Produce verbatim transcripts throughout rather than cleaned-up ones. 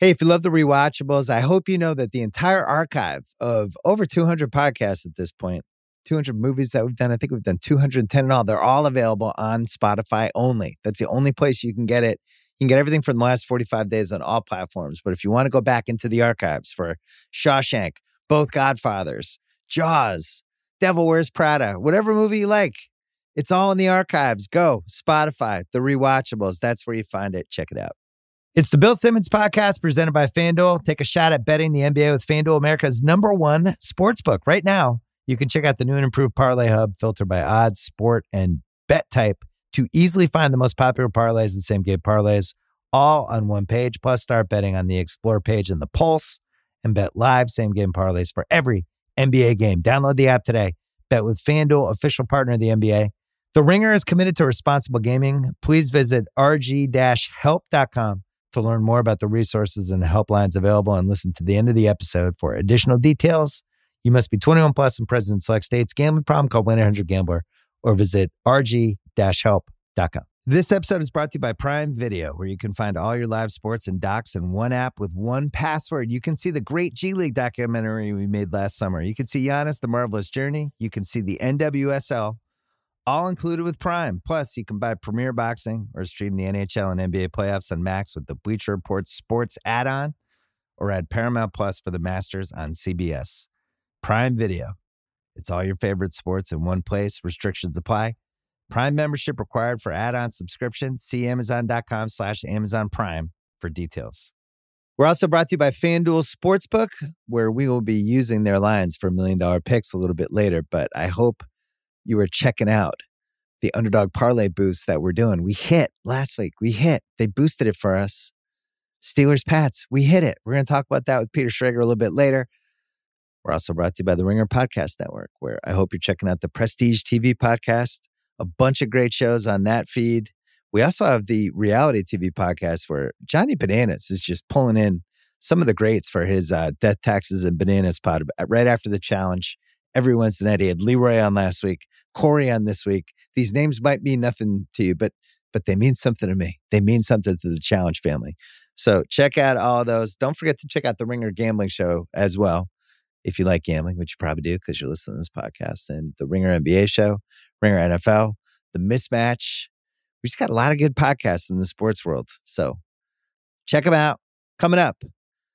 Hey, if you love the rewatchables, I hope you know that the entire archive of over two hundred podcasts at this point, two hundred movies that we've done, I think we've done two hundred ten in all, they're all available on Spotify only. That's the only place you can get it. You can get everything from the last forty-five days on all platforms. But if you want to go back into the archives for Shawshank, both Godfathers, Jaws, Devil Wears Prada, whatever movie you like, it's all in the archives. Go, Spotify, the rewatchables. That's where you find it. Check it out. It's the Bill Simmons Podcast presented by FanDuel. Take a shot at betting the N B A with FanDuel, America's number one sportsbook. Right now, you can check out the new and improved Parlay Hub, filtered by odds, sport, and bet type to easily find the most popular parlays and same-game parlays, all on one page. Plus, start betting on the Explore page and the Pulse, and bet live same-game parlays for every N B A game. Download the app today. Bet with FanDuel, official partner of the N B A. The Ringer is committed to responsible gaming. Please visit r g dash help dot com to learn more about the resources and helplines available and listen to the end of the episode for additional details. You must be twenty-one plus and present in select states. Gambling problem? Call one eight hundred gambler or visit r g dash help dot com. This episode is brought to you by Prime Video, where you can find all your live sports and docs in one app with one password. You can see the great G League documentary we made last summer. You can see Giannis, The Marvelous Journey. You can see the N W S L, all included with Prime. Plus, you can buy Premier Boxing or stream the N H L and N B A playoffs on Max with the Bleacher Report Sports add-on, or add Paramount Plus for the Masters on C B S. Prime Video. It's all your favorite sports in one place. Restrictions apply. Prime membership required for add-on subscriptions. See amazon.com slash Amazon Prime for details. We're also brought to you by FanDuel Sportsbook, where we will be using their lines for million dollar picks a little bit later, but I hope you were checking out the underdog parlay boost that we're doing. We hit last week. We hit. They boosted it for us. Steelers, Pats. We hit it. We're going to talk about that with Peter Schrager a little bit later. We're also brought to you by the Ringer Podcast Network, where I hope you're checking out the Prestige T V podcast, a bunch of great shows on that feed. We also have the reality T V podcast where Johnny Bananas is just pulling in some of the greats for his uh, Death, Taxes, and Bananas pod right after the challenge. Every Wednesday night. He had Leroy on last week, Corey on this week. These names might mean nothing to you, but but they mean something to me. They mean something to the Challenge family. So check out all of those. Don't forget to check out the Ringer Gambling Show as well, if you like gambling, which you probably do because you're listening to this podcast. And the Ringer N B A Show, Ringer N F L, The Mismatch. We just got a lot of good podcasts in the sports world. So check them out. Coming up,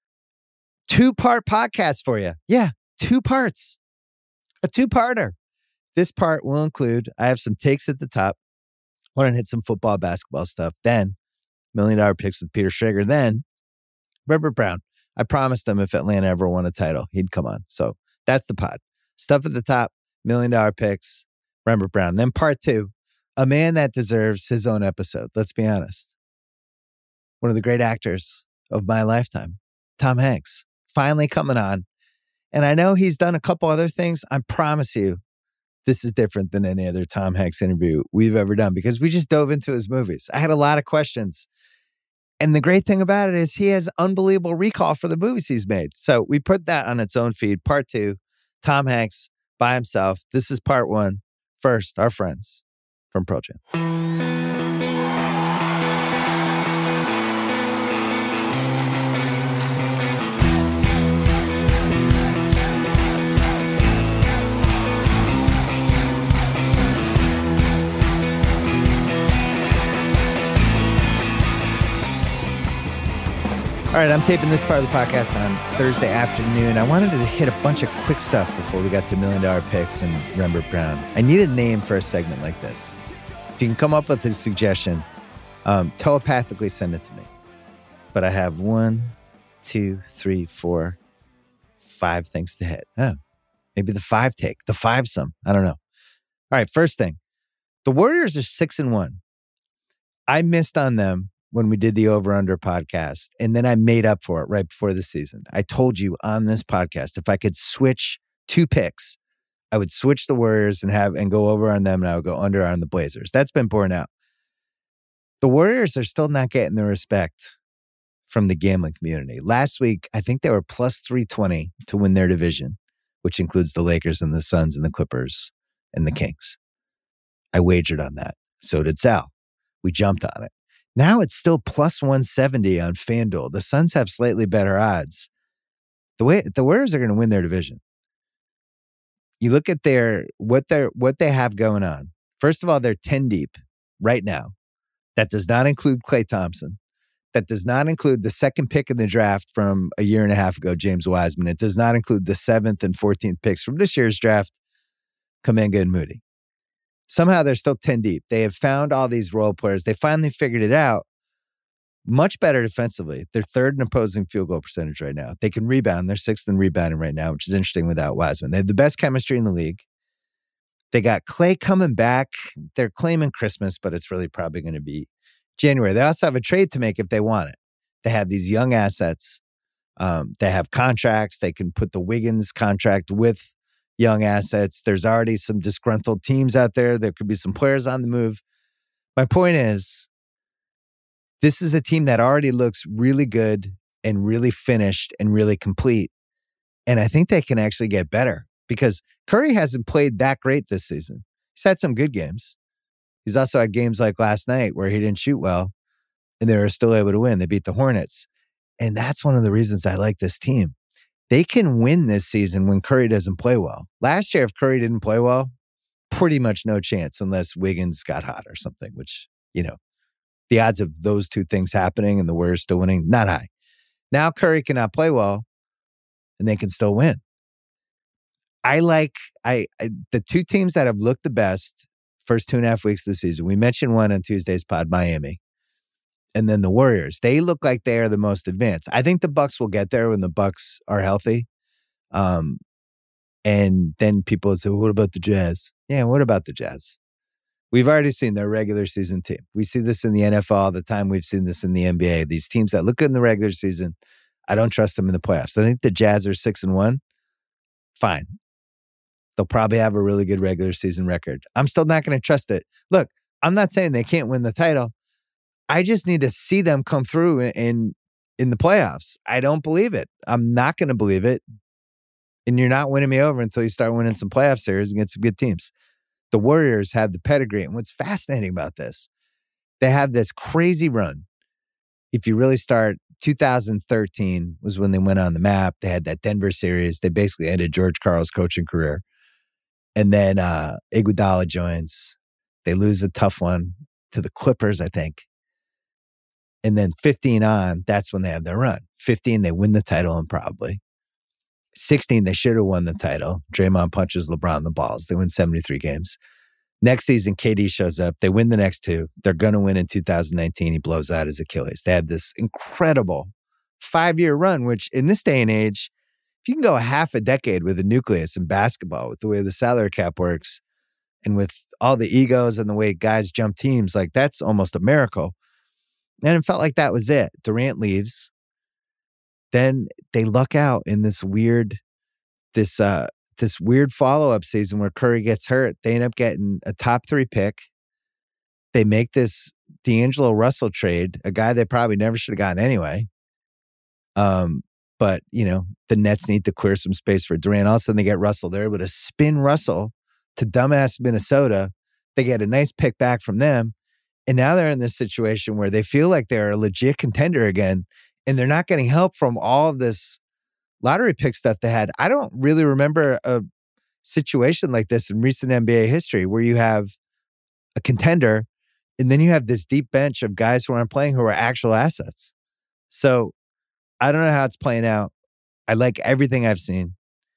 two-part podcast for you. Yeah, two parts. A two-parter. This part will include, I have some takes at the top. I want to hit some football, basketball stuff. Then, Million Dollar Picks with Peter Schrager. Then, Rembert Brown. I promised him if Atlanta ever won a title, he'd come on. So that's the pod. Stuff at the top, Million Dollar Picks, Rembert Brown. Then part two, a man that deserves his own episode. Let's be honest. One of the great actors of my lifetime, Tom Hanks, finally coming on. And I know he's done a couple other things. I promise you, this is different than any other Tom Hanks interview we've ever done because we just dove into his movies. I had a lot of questions. And the great thing about it is he has unbelievable recall for the movies he's made. So we put that on its own feed. Part two, Tom Hanks by himself. This is part one. First, our friends from Pearl Jam. All right, I'm taping this part of the podcast on Thursday afternoon. I wanted to hit a bunch of quick stuff before we got to Million Dollar Picks and Rembert Brown. I need a name for a segment like this. If you can come up with a suggestion, um, telepathically send it to me. But I have one, two, three, four, five things to hit. Oh, maybe the five take, the five some. I don't know. All right, first thing. The Warriors are six and one. I missed on them when we did the Over Under podcast, and then I made up for it right before the season. I told you on this podcast, if I could switch two picks, I would switch the Warriors and have and go over on them, and I would go under on the Blazers. That's been borne out. The Warriors are still not getting the respect from the gambling community. Last week, I think they were plus three twenty to win their division, which includes the Lakers and the Suns and the Clippers and the Kings. I wagered on that. So did Sal. We jumped on it. Now it's still plus one seventy on FanDuel. The Suns have slightly better odds. The way the Warriors are going to win their division. You look at their what they what they have going on. First of all, they're ten deep right now. That does not include Klay Thompson. That does not include the second pick in the draft from a year and a half ago, James Wiseman. It does not include the seventh and fourteenth picks from this year's draft, Kuminga and Moody. Somehow they're still ten deep. They have found all these role players. They finally figured it out. Much better defensively. They're third in opposing field goal percentage right now. They can rebound. They're sixth in rebounding right now, which is interesting without Wiseman. They have the best chemistry in the league. They got Klay coming back. They're claiming Christmas, but it's really probably going to be January. They also have a trade to make if they want it. They have these young assets. Um, they have contracts. They can put the Wiggins contract with young assets. There's already some disgruntled teams out there. There could be some players on the move. My point is, this is a team that already looks really good and really finished and really complete. And I think they can actually get better because Curry hasn't played that great this season. He's had some good games. He's also had games like last night where he didn't shoot well and they were still able to win. They beat the Hornets. And that's one of the reasons I like this team. They can win this season when Curry doesn't play well. Last year, if Curry didn't play well, pretty much no chance unless Wiggins got hot or something, which, you know, the odds of those two things happening and the Warriors still winning, not high. Now Curry cannot play well and they can still win. I like I, I the two teams that have looked the best first two and a half weeks of the season. We mentioned one on Tuesday's pod, Miami. And then the Warriors. They look like they are the most advanced. I think the Bucks will get there when the Bucks are healthy. Um, and then people would say, well, what about the Jazz? Yeah, what about the Jazz? We've already seen their regular season team. We see this in the N F L all the time. We've seen this in the N B A. These teams that look good in the regular season, I don't trust them in the playoffs. I think the Jazz are six and one. Fine. They'll probably have a really good regular season record. I'm still not going to trust it. Look, I'm not saying they can't win the title. I just need to see them come through in, in, in the playoffs. I don't believe it. I'm not going to believe it. And you're not winning me over until you start winning some playoff series against some good teams. The Warriors have the pedigree. And what's fascinating about this, they have this crazy run. If you really start, two thousand thirteen was when they went on the map. They had that Denver series. They basically ended George Karl's coaching career. And then uh, Iguodala joins. They lose a tough one to the Clippers, I think. And then fifteen on, that's when they have their run. fifteen, they win the title improbably. sixteen, they should have won the title. Draymond punches LeBron in the balls. They win seventy-three games. Next season, K D shows up. They win the next two. They're going to win in two thousand nineteen. He blows out his Achilles. They have this incredible five-year run, which in this day and age, if you can go half a decade with a nucleus in basketball, with the way the salary cap works, and with all the egos and the way guys jump teams, like that's almost a miracle. And it felt like that was it. Durant leaves. Then they luck out in this weird, this uh, this weird follow-up season where Curry gets hurt. They end up getting a top three pick. They make this D'Angelo Russell trade, a guy they probably never should have gotten anyway. Um, but, you know, the Nets need to clear some space for Durant. All of a sudden they get Russell. They're able to spin Russell to dumbass Minnesota. They get a nice pick back from them. And now they're in this situation where they feel like they're a legit contender again, and they're not getting help from all of this lottery pick stuff they had. I don't really remember a situation like this in recent N B A history where you have a contender and then you have this deep bench of guys who aren't playing who are actual assets. So I don't know how it's playing out. I like everything I've seen.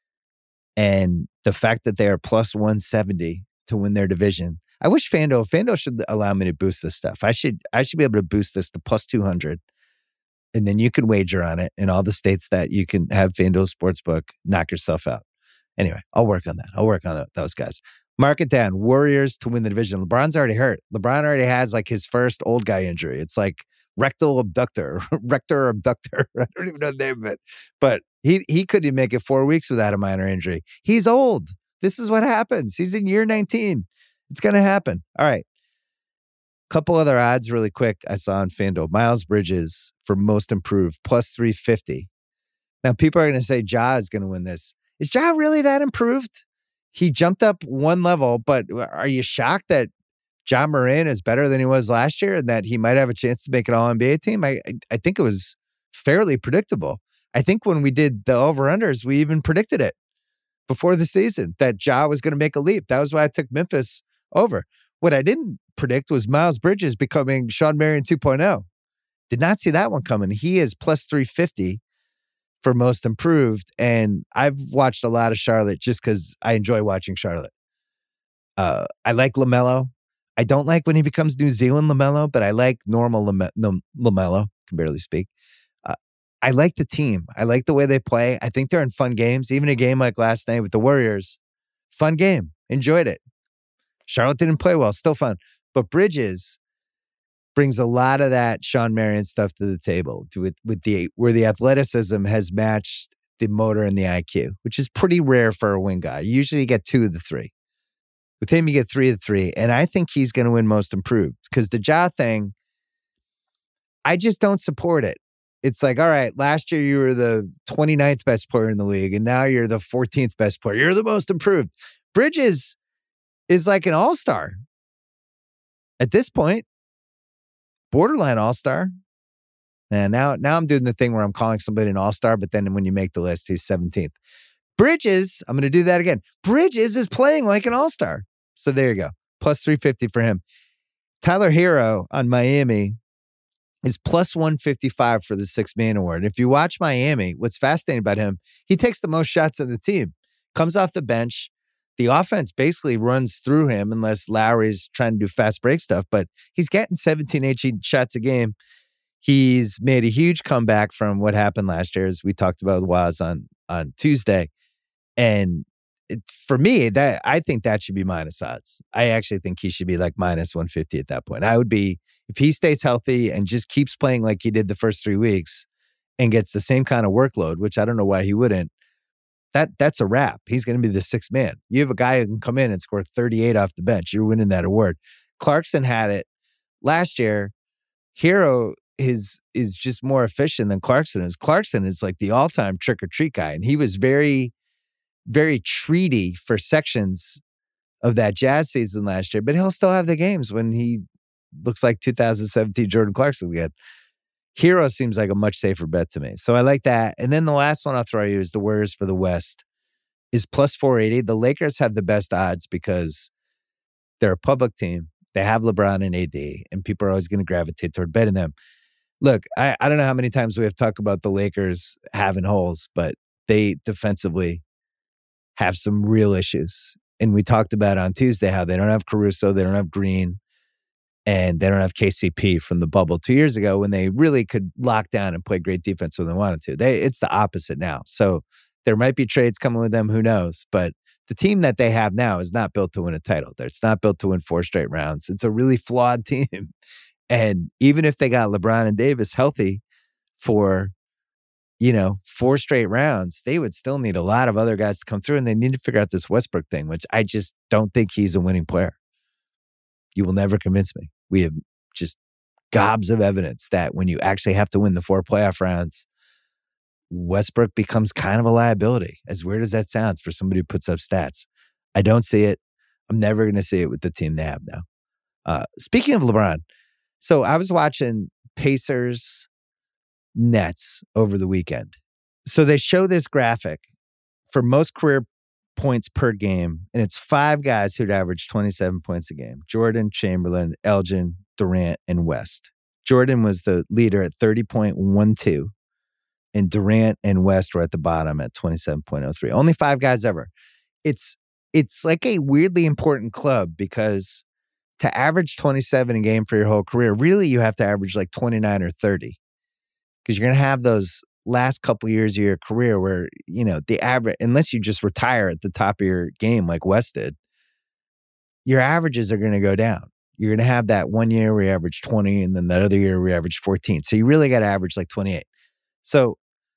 And the fact that they are plus one seventy to win their division. I wish FanDuel, FanDuel should allow me to boost this stuff. I should, I should be able to boost this to plus two hundred. And then you can wager on it in all the states that you can have FanDuel Sportsbook. Knock yourself out. Anyway, I'll work on that. I'll work on that, those guys. Mark it down. Warriors to win the division. LeBron's already hurt. LeBron already has like his first old guy injury. It's like rectal abductor, rector abductor. I don't even know the name of it. But he, he couldn't make it four weeks without a minor injury. He's old. This is what happens. He's in year nineteen. It's going to happen. All right. Couple other odds really quick I saw on FanDuel. Miles Bridges for most improved, plus three fifty. Now, people are going to say Ja is going to win this. Is Ja really that improved? He jumped up one level, but are you shocked that John Moran is better than he was last year and that he might have a chance to make an all N B A team, I, I, I think it was fairly predictable. I think when we did the over-unders, we even predicted it before the season that Ja was going to make a leap. That was why I took Memphis over. What I didn't predict was Miles Bridges becoming Shawn Marion two point oh. Did not see that one coming. He is plus three fifty for most improved. And I've watched a lot of Charlotte just because I enjoy watching Charlotte. Uh, I like LaMelo. I don't like when he becomes New Zealand LaMelo, but I like normal Lame- no, LaMelo. Can barely speak. Uh, I like the team. I like the way they play. I think they're in fun games. Even a game like last night with the Warriors. Fun game. Enjoyed it. Charlotte didn't play well. Still fun. But Bridges brings a lot of that Shawn Marion stuff to the table to with, with the where the athleticism has matched the motor and the I Q, which is pretty rare for a wing guy. You usually get two of the three. With him, you get three of the three. And I think he's going to win most improved because the Ja thing, I just don't support it. It's like, all right, last year you were the twenty-ninth best player in the league, and now you're the fourteenth best player. You're the most improved. Bridges is like an all-star at this point. Borderline all-star. And now, now I'm doing the thing where I'm calling somebody an all-star, but then when you make the list, he's seventeenth. Bridges, I'm going to do that again. Bridges is playing like an all-star. So there you go. Plus three fifty for him. Tyler Hero on Miami is plus one fifty-five for the sixth man award. If you watch Miami, what's fascinating about him, he takes the most shots on the team. Comes off the bench. The offense basically runs through him unless Lowry's trying to do fast break stuff, but he's getting seventeen, eighteen shots a game. He's made a huge comeback from what happened last year, as we talked about with Waz on, on Tuesday. And it, for me, that I think that should be minus odds. I actually think he should be like minus one fifty at that point. I would be, if he stays healthy and just keeps playing like he did the first three weeks and gets the same kind of workload, which I don't know why he wouldn't, that that's a wrap. He's going to be the sixth man. You have a guy who can come in and score thirty-eight off the bench. You're winning that award. Clarkson had it last year. Hero is is just more efficient than Clarkson is. Clarkson is like the all-time trick-or-treat guy, and he was very, very treaty for sections of that Jazz season last year, but he'll still have the games when he looks like two thousand seventeen Jordan Clarkson again. Hero seems like a much safer bet to me. So I like that. And then the last one I'll throw you is the Warriors for the West is plus four eighty. The Lakers have the best odds because they're a public team. They have LeBron and A D, and people are always going to gravitate toward betting them. Look, I, I don't know how many times we have talked about the Lakers having holes, but they defensively have some real issues. And we talked about on Tuesday how they don't have Caruso, they don't have Green, and they don't have K C P from the bubble two years ago when they really could lock down and play great defense when they wanted to. They, it's the opposite now. So there might be trades coming with them, who knows? But the team that they have now is not built to win a title. It's not built to win four straight rounds. It's a really flawed team. And even if they got LeBron and Davis healthy for, you know, four straight rounds, they would still need a lot of other guys to come through, and they need to figure out this Westbrook thing, which I just don't think he's a winning player. You will never convince me. We have just gobs of evidence that when you actually have to win the four playoff rounds, Westbrook becomes kind of a liability. As weird as that sounds for somebody who puts up stats. I don't see it. I'm never going to see it with the team they have now. Uh, speaking of LeBron, so I was watching Pacers Nets over the weekend. So they show this graphic for most career points per game, and it's five guys who'd average twenty-seven points a game. Jordan, Chamberlain, Elgin, Durant, and West. Jordan was the leader at thirty point one two, and Durant and West were at the bottom at twenty-seven point oh three. Only five guys ever. It's it's like a weirdly important club because to average twenty-seven a game for your whole career, really you have to average like twenty-nine or thirty. Because you're going to have those last couple years of your career where, you know, the average, unless you just retire at the top of your game like West did, your averages are going to go down. You're going to have that one year where you average twenty, and then that other year where you average fourteen. So you really got to average like twenty-eight. So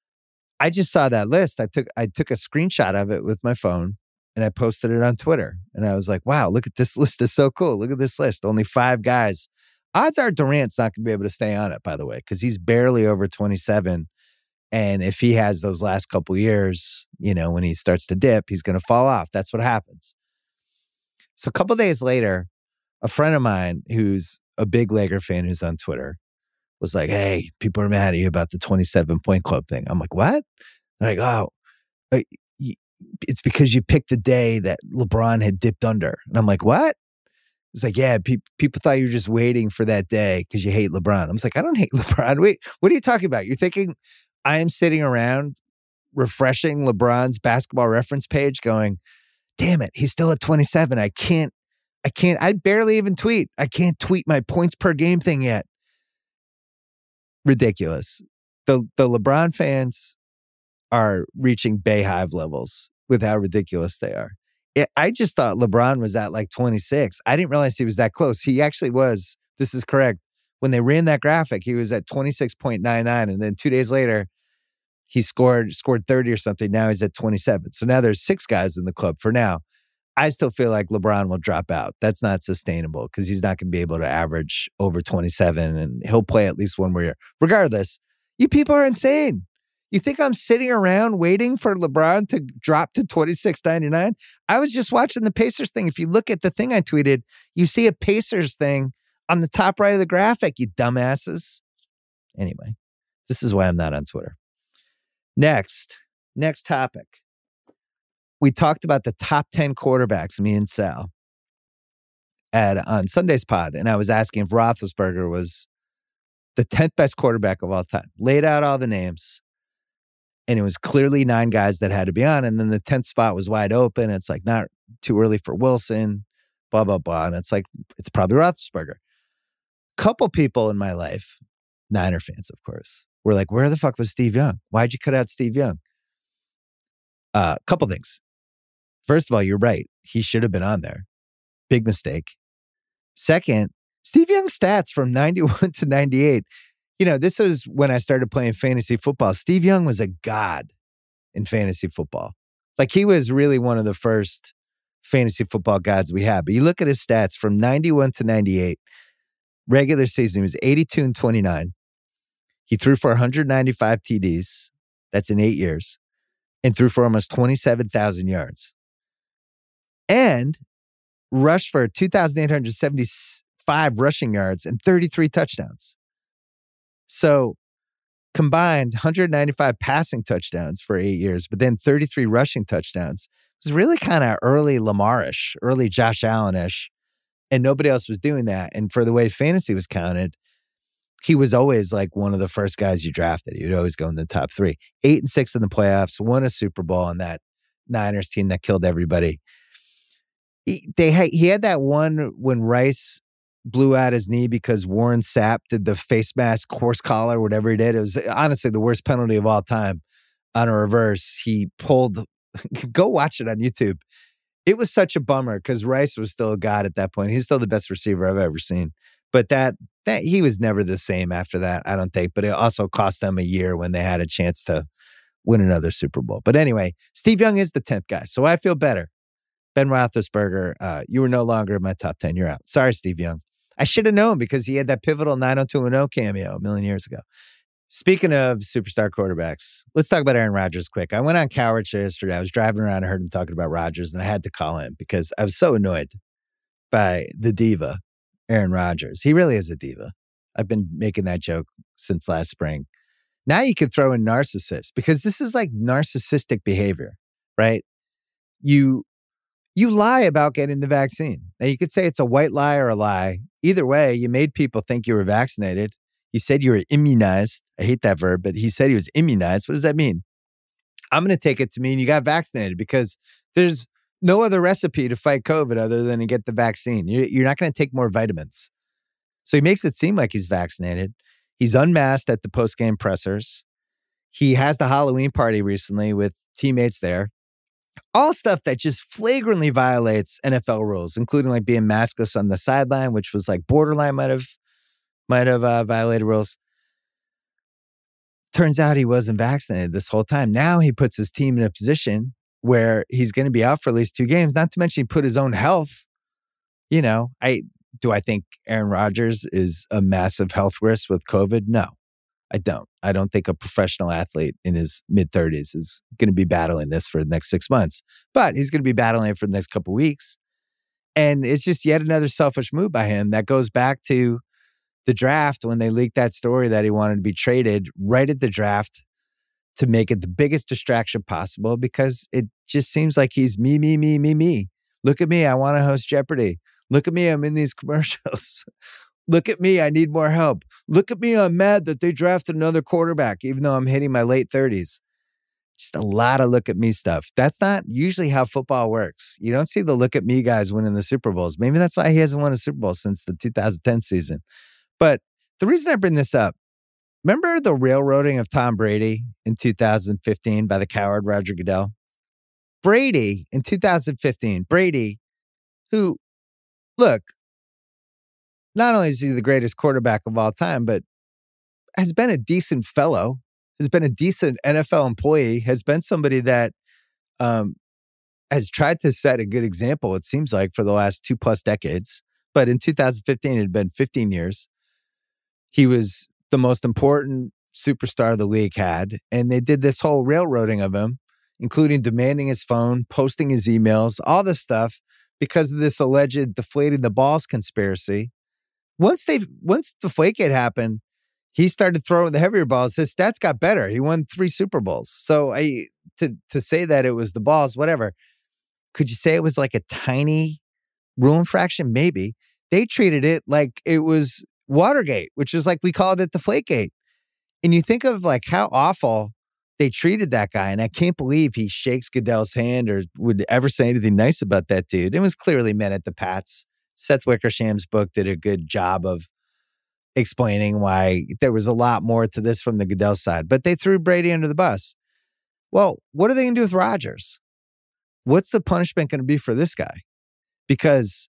I just saw that list. I took I took a screenshot of it with my phone, and I posted it on Twitter. And I was like, wow, look at this list. It's so cool. Look at this list. Only five guys. Odds are Durant's not going to be able to stay on it, by the way, because he's barely over twenty-seven. And if he has those last couple years, you know, when he starts to dip, he's going to fall off. That's what happens. So a couple days later, a friend of mine who's a big Laker fan who's on Twitter was like, hey, people are mad at you about the twenty-seven point club thing. I'm like, what? They're like, oh, uh, y- it's because you picked the day that LeBron had dipped under. And I'm like, what? It's like, yeah, pe- people thought you were just waiting for that day because you hate LeBron. I was like, I don't hate LeBron. Wait, what are you talking about? You're thinking I am sitting around refreshing LeBron's basketball reference page going, damn it, he's still at twenty-seven. I can't, I can't, I barely even tweet. I can't tweet my points per game thing yet. Ridiculous. The the LeBron fans are reaching Bayhive levels with how ridiculous they are. It, I just thought LeBron was at like twenty-six. I didn't realize he was that close. He actually was. This is correct. When they ran that graphic, he was at twenty-six point nine nine. And then two days later, he scored scored thirty or something. Now he's at twenty-seven. So now there's six guys in the club for now. I still feel like LeBron will drop out. That's not sustainable because he's not going to be able to average over twenty-seven, and he'll play at least one more year. Regardless, you people are insane. You think I'm sitting around waiting for LeBron to drop to twenty-six ninety-nine? I was just watching the Pacers thing. If you look at the thing I tweeted, you see a Pacers thing on the top right of the graphic, you dumbasses. Anyway, this is why I'm not on Twitter. Next, next topic. We talked about the top ten quarterbacks, me and Sal, at on Sunday's pod, and I was asking if Roethlisberger was the tenth best quarterback of all time. Laid out all the names. And it was clearly nine guys that had to be on. And then the tenth spot was wide open. It's like not too early for Wilson, blah, blah, blah. And it's like, it's probably Roethlisberger. Couple people in my life, Niner fans, of course, were like, where the fuck was Steve Young? Why'd you cut out Steve Young? A uh, couple things. First of all, you're right. He should have been on there. Big mistake. Second, Steve Young's stats from ninety-one to ninety-eight. You know, this was when I started playing fantasy football. Steve Young was a god in fantasy football. Like he was really one of the first fantasy football gods we had. But you look at his stats from ninety-one to ninety-eight, regular season, he was eighty-two and twenty-nine. He threw for one hundred ninety-five T Ds. That's in eight years. And threw for almost twenty-seven thousand yards. And rushed for two thousand eight hundred seventy-five rushing yards and thirty-three touchdowns. So combined one hundred ninety-five passing touchdowns for eight years, but then thirty-three rushing touchdowns. It was really kind of early Lamar-ish, early Josh Allen-ish, and nobody else was doing that. And for the way fantasy was counted, he was always like one of the first guys you drafted. He would always go in the top three. Eight and six in the playoffs, won a Super Bowl on that Niners team that killed everybody. He, they had, he had that one when Rice blew out his knee because Warren Sapp did the face mask, horse collar, whatever he did. It was honestly the worst penalty of all time on a reverse. He pulled, go watch it on YouTube. It was such a bummer because Rice was still a god at that point. He's still the best receiver I've ever seen. But that, that he was never the same after that, I don't think. But it also cost them a year when they had a chance to win another Super Bowl. But anyway, Steve Young is the tenth guy. So I feel better. Ben Roethlisberger, uh, you were no longer in my top ten. You're out. Sorry, Steve Young. I should have known because he had that pivotal nine oh two one oh cameo a million years ago. Speaking of superstar quarterbacks, let's talk about Aaron Rodgers quick. I went on Coward Show yesterday. I was driving around and heard him talking about Rodgers, and I had to call him because I was so annoyed by the diva, Aaron Rodgers. He really is a diva. I've been making that joke since last spring. Now you could throw in narcissist because this is like narcissistic behavior, right? You You lie about getting the vaccine. Now, you could say it's a white lie or a lie. Either way, you made people think you were vaccinated. You said you were immunized. I hate that verb, but he said he was immunized. What does that mean? I'm going to take it to mean you got vaccinated because there's no other recipe to fight COVID other than to get the vaccine. You're not going to take more vitamins. So he makes it seem like he's vaccinated. He's unmasked at the post-game pressers. He has the Halloween party recently with teammates there. All stuff that just flagrantly violates N F L rules, including like being maskless on the sideline, which was like borderline might have might have uh, violated rules. Turns out he wasn't vaccinated this whole time. Now he puts his team in a position where he's going to be out for at least two games. Not to mention he put his own health. You know, I do I think Aaron Rodgers is a massive health risk with COVID? No. I don't. I don't think a professional athlete in his mid-thirties is going to be battling this for the next six months. But he's going to be battling it for the next couple of weeks. And it's just yet another selfish move by him that goes back to the draft when they leaked that story that he wanted to be traded right at the draft to make it the biggest distraction possible, because it just seems like he's me, me, me, me, me. Look at me. I want to host Jeopardy. Look at me. I'm in these commercials. Look at me. I need more help. Look at me. I'm mad that they drafted another quarterback, even though I'm hitting my late thirties. Just a lot of look at me stuff. That's not usually how football works. You don't see the look at me guys winning the Super Bowls. Maybe that's why he hasn't won a Super Bowl since the two thousand ten season. But the reason I bring this up, remember the railroading of Tom Brady in two thousand fifteen by the coward Roger Goodell? Brady in two thousand fifteen, Brady, who, look, not only is he the greatest quarterback of all time, but has been a decent fellow, has been a decent N F L employee, has been somebody that um, has tried to set a good example, it seems like, for the last two plus decades. But in two thousand fifteen, it had been fifteen years. He was the most important superstar the league had. And they did this whole railroading of him, including demanding his phone, posting his emails, all this stuff, because of this alleged deflating the balls conspiracy. Once they, once Deflategate happened, he started throwing the heavier balls. His stats got better. He won three Super Bowls. So I to to say that it was the balls, whatever. Could you say it was like a tiny rule infraction? Maybe. They treated it like it was Watergate, which is like we called it Deflategate. And you think of like how awful they treated that guy. And I can't believe he shakes Goodell's hand or would ever say anything nice about that dude. It was clearly meant at the Pats. Seth Wickersham's book did a good job of explaining why there was a lot more to this from the Goodell side. But they threw Brady under the bus. Well, what are they going to do with Rodgers? What's the punishment going to be for this guy? Because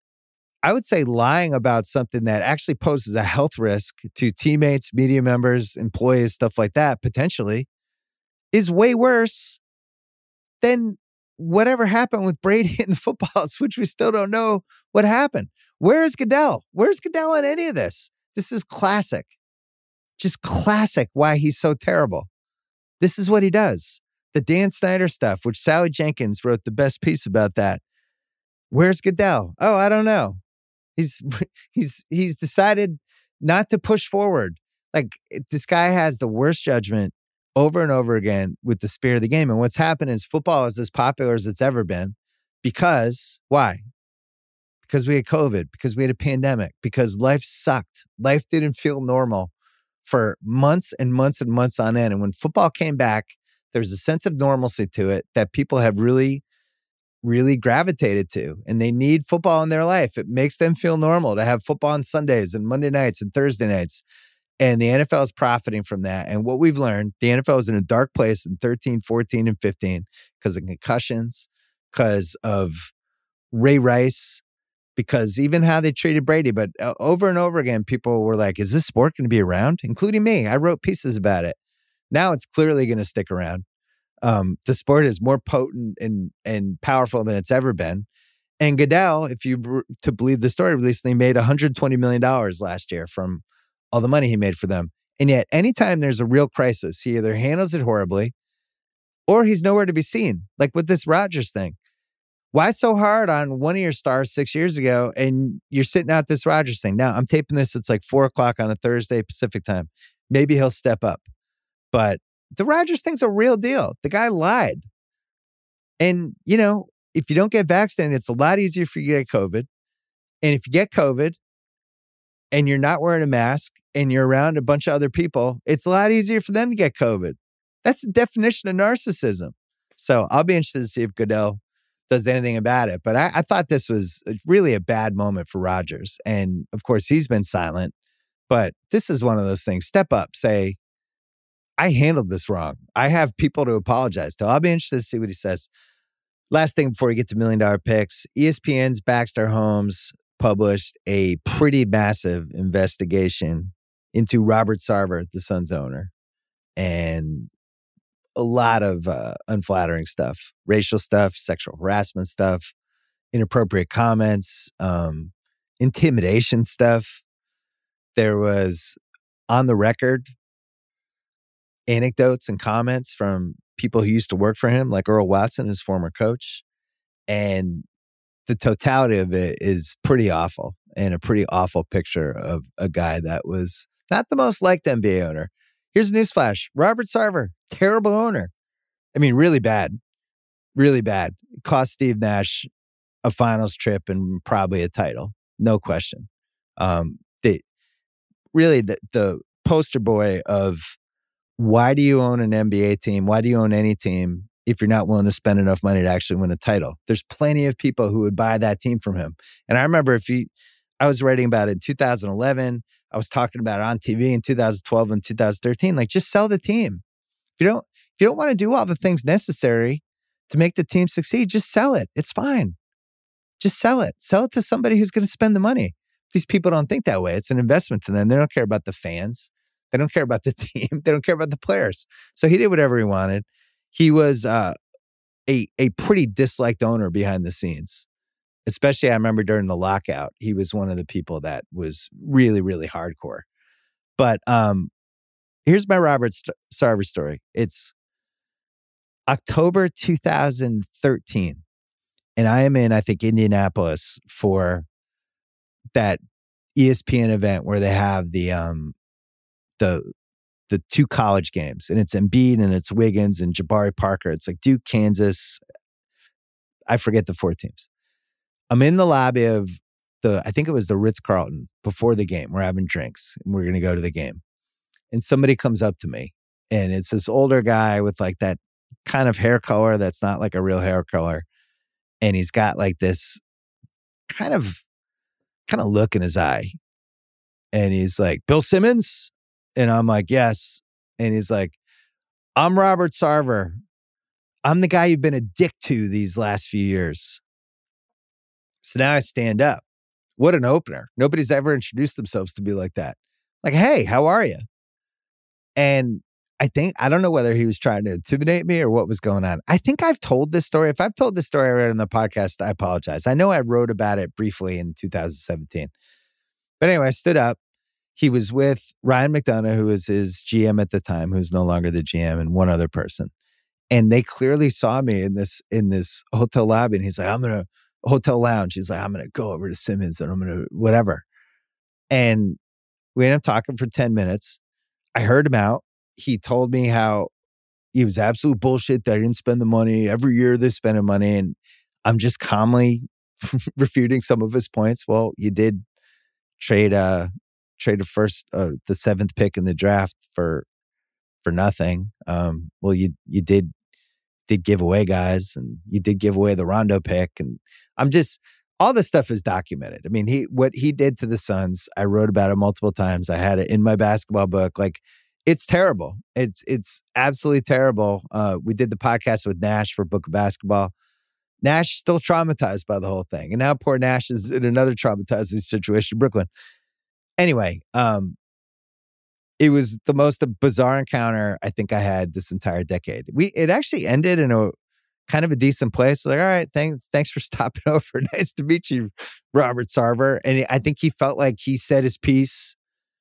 I would say lying about something that actually poses a health risk to teammates, media members, employees, stuff like that, potentially, is way worse than whatever happened with Brady and the footballs, which we still don't know what happened. Where's Goodell? Where's Goodell in any of this? This is classic. Just classic why he's so terrible. This is what he does. The Dan Snyder stuff, which Sally Jenkins wrote the best piece about that. Where's Goodell? Oh, I don't know. He's he's he's decided not to push forward. Like, this guy has the worst judgment over and over again with the spirit of the game. And what's happened is football is as popular as it's ever been because, why? Because we had COVID, because we had a pandemic, because life sucked. Life didn't feel normal for months and months and months on end. And when football came back, there's a sense of normalcy to it that people have really, really gravitated to. And they need football in their life. It makes them feel normal to have football on Sundays and Monday nights and Thursday nights. And the N F L is profiting from that. And what we've learned, the N F L is in a dark place in thirteen, fourteen, and fifteen because of concussions, because of Ray Rice, because even how they treated Brady. But uh, over and over again, people were like, is this sport going to be around? Including me. I wrote pieces about it. Now it's clearly going to stick around. Um, the sport is more potent and, and powerful than it's ever been. And Goodell, if you to believe the story recently, made one hundred twenty million dollars last year from all the money he made for them. And yet, anytime there's a real crisis, he either handles it horribly or he's nowhere to be seen. Like with this Rodgers thing. Why so hard on one of your stars six years ago and you're sitting out this Rodgers thing? Now, I'm taping this. It's like four o'clock on a Thursday Pacific time. Maybe he'll step up. But the Rodgers thing's a real deal. The guy lied. And, you know, if you don't get vaccinated, it's a lot easier for you to get COVID. And if you get COVID and you're not wearing a mask and you're around a bunch of other people, it's a lot easier for them to get COVID. That's the definition of narcissism. So I'll be interested to see if Goodell does anything about it. But I, I thought this was really a bad moment for Rodgers. And of course, he's been silent. But this is one of those things. Step up, say, I handled this wrong. I have people to apologize to. I'll be interested to see what he says. Last thing before we get to million dollar picks, E S P N's Baxter Holmes published a pretty massive investigation into Robert Sarver, the Suns owner, and a lot of uh, unflattering stuff, racial stuff, sexual harassment stuff, inappropriate comments, um, intimidation stuff. There was on the record anecdotes and comments from people who used to work for him, like Earl Watson, his former coach. And the totality of it is pretty awful and a pretty awful picture of a guy that was not the most liked N B A owner. Here's a newsflash. Robert Sarver, terrible owner. I mean, really bad. Really bad. It cost Steve Nash a finals trip and probably a title. No question. Um, they, really, the, the poster boy of why do you own an N B A team? Why do you own any team if you're not willing to spend enough money to actually win a title? There's plenty of people who would buy that team from him. And I remember if you, I was writing about it in two thousand eleven. I was talking about it on T V in two thousand twelve and two thousand thirteen. Like, just sell the team. If you don't, if you don't want to do all the things necessary to make the team succeed, just sell it. It's fine. Just sell it. Sell it to somebody who's going to spend the money. These people don't think that way. It's an investment to them. They don't care about the fans. They don't care about the team. They don't care about the players. So he did whatever he wanted. He was uh, a a pretty disliked owner behind the scenes. Especially, I remember during the lockout, he was one of the people that was really, really hardcore. But um, here's my Robert St- Sarver story. It's October two thousand thirteen. And I am in, I think, Indianapolis for that E S P N event where they have the um, the the two college games. And it's Embiid and it's Wiggins and Jabari Parker. It's like Duke, Kansas. I forget the four teams. I'm in the lobby of the, I think it was the Ritz-Carlton before the game. We're having drinks and we're going to go to the game. And somebody comes up to me and it's this older guy with like that kind of hair color that's not like a real hair color. And he's got like this kind of, kind of look in his eye. And he's like, Bill Simmons? And I'm like, yes. And he's like, I'm Robert Sarver. I'm the guy you've been a dick to these last few years. So now I stand up. What an opener. Nobody's ever introduced themselves to be like that. Like, hey, how are you? And I think, I don't know whether he was trying to intimidate me or what was going on. I think I've told this story. If I've told this story already on the podcast, I apologize. I know I wrote about it briefly in two thousand seventeen. But anyway, I stood up. He was with Ryan McDonough, who was his G M at the time, who's no longer the G M, and one other person. And they clearly saw me in this in this hotel lobby. And he's like, I'm going to, hotel lounge. He's like, I'm going to go over to Simmons and I'm going to, whatever. And we ended up talking for ten minutes. I heard him out. He told me how he was absolute bullshit that I didn't spend the money. Every year they're spending money. And I'm just calmly refuting some of his points. Well, you did trade uh trade a first uh, the seventh pick in the draft for for nothing. Um, well, you you did did give away guys, and you did give away the Rondo pick. And I'm just, all this stuff is documented. I mean, he what he did to the Suns, I wrote about it multiple times. I had it in my basketball book. Like, it's terrible. It's it's absolutely terrible. Uh, we did the podcast with Nash for Book of Basketball. Nash still traumatized by the whole thing. And now poor Nash is in another traumatizing situation in Brooklyn. Anyway, um, it was the most bizarre encounter I think I had this entire decade. We It actually ended in a kind of a decent place. Like, all right, thanks, thanks for stopping over. Nice to meet you, Robert Sarver. And I think he felt like he said his piece.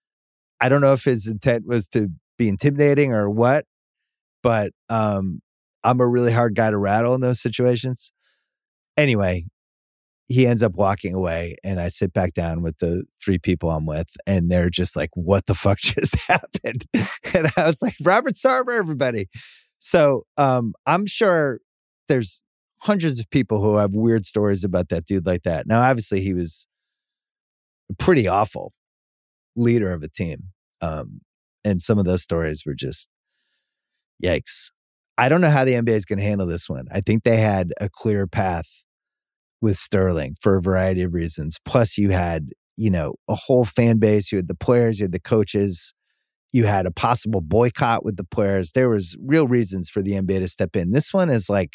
I don't know if his intent was to be intimidating or what, but um, I'm a really hard guy to rattle in those situations. Anyway, he ends up walking away, and I sit back down with the three people I'm with, and they're just like, what the fuck just happened? And I was like, Robert Sarver, everybody. So um, I'm sure there's hundreds of people who have weird stories about that dude like that. Now, obviously, he was a pretty awful leader of a team. Um, and some of those stories were just, yikes. I don't know how the N B A is going to handle this one. I think they had a clear path with Sterling for a variety of reasons. Plus, you had, you know, a whole fan base. You had the players, you had the coaches. You had a possible boycott with the players. There was real reasons for the N B A to step in. This one is like,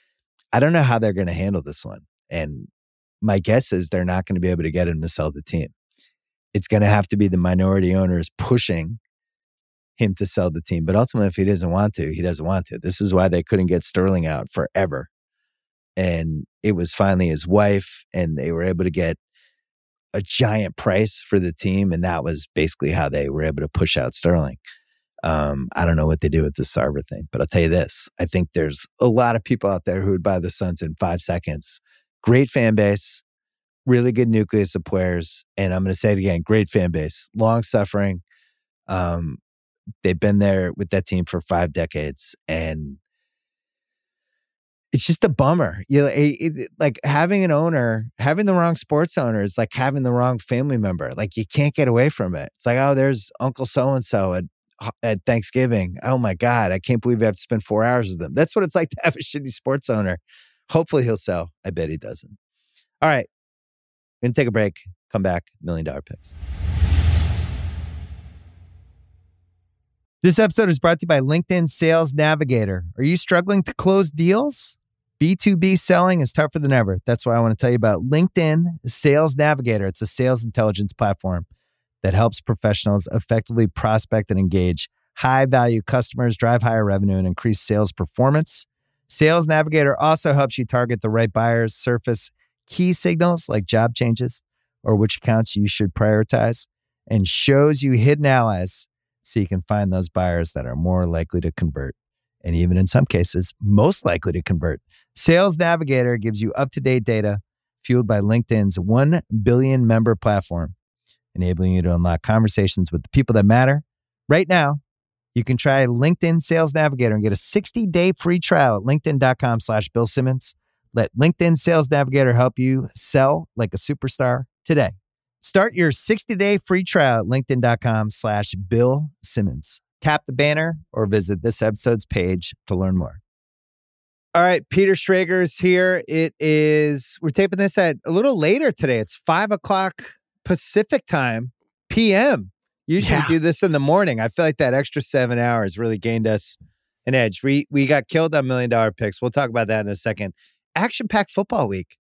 I don't know how they're going to handle this one. And my guess is they're not going to be able to get him to sell the team. It's going to have to be the minority owners pushing him to sell the team. But ultimately, if he doesn't want to, he doesn't want to. This is why they couldn't get Sterling out forever. And it was finally his wife, and they were able to get a giant price for the team. And that was basically how they were able to push out Sterling. Um, I don't know what they do with the Sarver thing, but I'll tell you this. I think there's a lot of people out there who would buy the Suns in five seconds Great fan base, really good nucleus of players. And I'm going to say it again, great fan base, long suffering. Um, they've been there with that team for five decades. And it's just a bummer. You know, it, it, like having an owner, having the wrong sports owner is like having the wrong family member. Like you can't get away from it. It's like, oh, there's Uncle so-and-so at, at Thanksgiving. Oh my God, I can't believe I have to spend four hours with them. That's what it's like to have a shitty sports owner. Hopefully he'll sell. I bet he doesn't. All right. We're going to take a break. Come back. Million dollar picks. This episode is brought to you by LinkedIn Sales Navigator. Are you struggling to close deals? B two B selling is tougher than ever. That's why I want to tell you about LinkedIn Sales Navigator. It's a sales intelligence platform that helps professionals effectively prospect and engage high-value customers, drive higher revenue, and increase sales performance. Sales Navigator also helps you target the right buyers, surface key signals like job changes or which accounts you should prioritize, and shows you hidden allies so you can find those buyers that are more likely to convert, and even in some cases, most likely to convert. Sales Navigator gives you up-to-date data fueled by LinkedIn's one billion member platform, enabling you to unlock conversations with the people that matter. Right now, you can try LinkedIn Sales Navigator and get a sixty-day free trial at linkedin.com slash Bill Simmons. Let LinkedIn Sales Navigator help you sell like a superstar today. Start your sixty-day free trial at linkedin.com slash Bill Simmons. Tap the banner or visit this episode's page to learn more. All right, Peter Schrager is here. It is, we're taping this at a little later today. It's five o'clock Pacific time, P M. Usually Yeah. we do this in the morning. I feel like that extra seven hours really gained us an edge. We we got killed on million dollar picks. We'll talk about that in a second. Action-packed football week.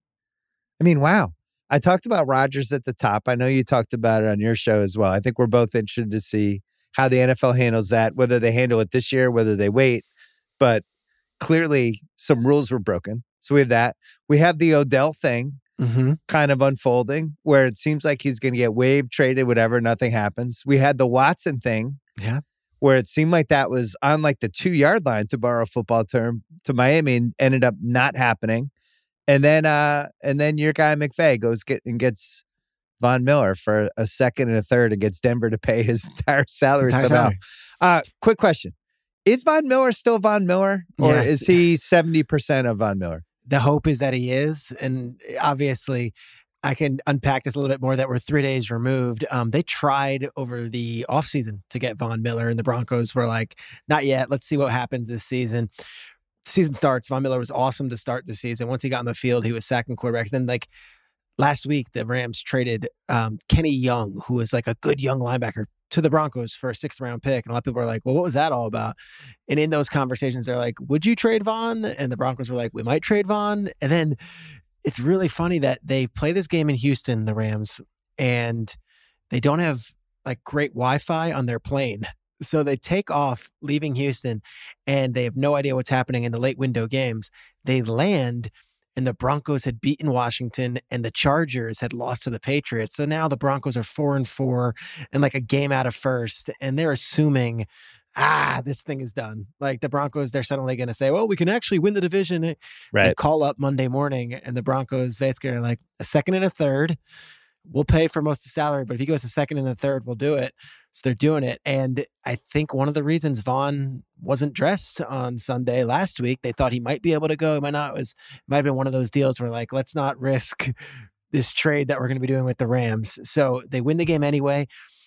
I mean, wow. I talked about Rodgers at the top. I know you talked about it on your show as well. I think we're both interested to see how the N F L handles that, whether they handle it this year, whether they wait. But clearly some rules were broken. So we have that. We have the Odell thing Mm-hmm. kind of unfolding where it seems like he's going to get waived, traded, whatever, nothing happens. We had the Watson thing. Yeah. Where it seemed like that was on like the two yard line, to borrow a football term, to Miami, and ended up not happening. And then, uh, and then your guy McVay goes get and gets Von Miller for a second and a third and gets Denver to pay his entire salary Entire somehow. salary. Uh, quick question: is Von Miller still Von Miller, or Yeah. is he seventy percent of Von Miller? The hope is that he is. And obviously, I can unpack this a little bit more that we're three days removed. Um, they tried over the offseason to get Von Miller, and the Broncos were like, not yet. Let's see what happens this season. Season starts. Von Miller was awesome to start the season. Once he got on the field, he was sacking quarterbacks. Then, like, last week, the Rams traded um, Kenny Young, who was like a good young linebacker, to the Broncos for a sixth round pick. And a lot of people are like, well, what was that all about? And in those conversations, they're like, would you trade Von? And the Broncos were like, we might trade Von. And then it's really funny that they play this game in Houston, the Rams, and they don't have like great Wi-Fi on their plane. So they take off leaving Houston and they have no idea what's happening in the late window games. They land and the Broncos had beaten Washington and the Chargers had lost to the Patriots. So now the Broncos are four and four and like a game out of first. And they're assuming, ah, this thing is done. Like the Broncos, they're suddenly going to say, well, we can actually win the division. They Right. call up Monday morning and the Broncos basically are like a second and a third. We'll pay for most of the salary, but if he goes a second and a third, we'll do it. So they're doing it. And I think one of the reasons Von wasn't dressed on Sunday last week, they thought he might be able to go, he might not, was might have been one of those deals where like, let's not risk this trade that we're going to be doing with the Rams. So they win the game anyway.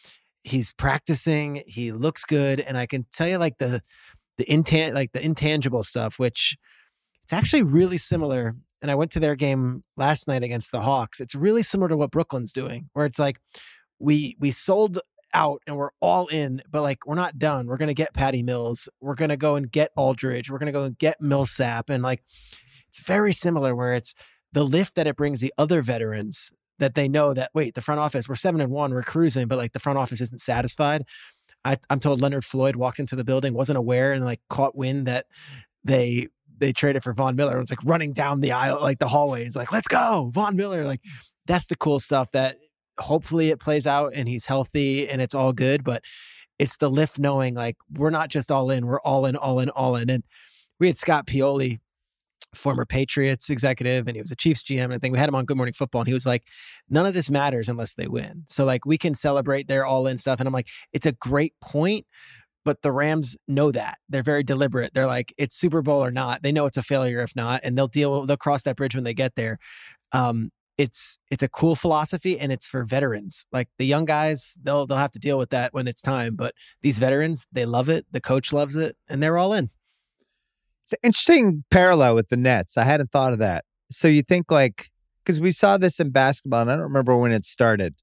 He's practicing, he looks good, and I can tell you like the the intan like the intangible stuff, which it's actually really similar. And I went to their game last night against the Hawks. It's really similar to what Brooklyn's doing, where it's like we we sold out and we're all in, but like we're not done. We're gonna get Patty Mills. We're gonna go and get Aldridge. We're gonna go and get Millsap. And like it's very similar where it's the lift that it brings the other veterans that they know that, wait, the front office, we're seven and one, we're cruising, but like the front office isn't satisfied. I, I'm told Leonard Floyd walked into the building, wasn't aware, and like caught wind that they they traded for Von Miller. It was like running down the aisle, like the hallway. It's like, let's go, Von Miller. Like that's the cool stuff that hopefully it plays out and he's healthy and it's all good. But it's the lift knowing like we're not just all in, we're all in, all in, all in. And we had Scott Pioli former Patriots executive, and he was a Chiefs G M. And I think we had him on Good Morning Football, and he was like, none of this matters unless they win. So like we can celebrate their all-in stuff. And I'm like, it's a great point, but the Rams know that. They're very deliberate. They're like, it's Super Bowl or not. They know it's a failure if not, and they'll deal, they'll cross that bridge when they get there. Um, it's it's a cool philosophy, and it's for veterans. Like the young guys, they'll they'll have to deal with that when it's time. But these veterans, they love it. The coach loves it, and they're all in. It's an interesting parallel with the Nets. I hadn't thought of that. So you think like, because we saw this in basketball, and I don't remember when it started.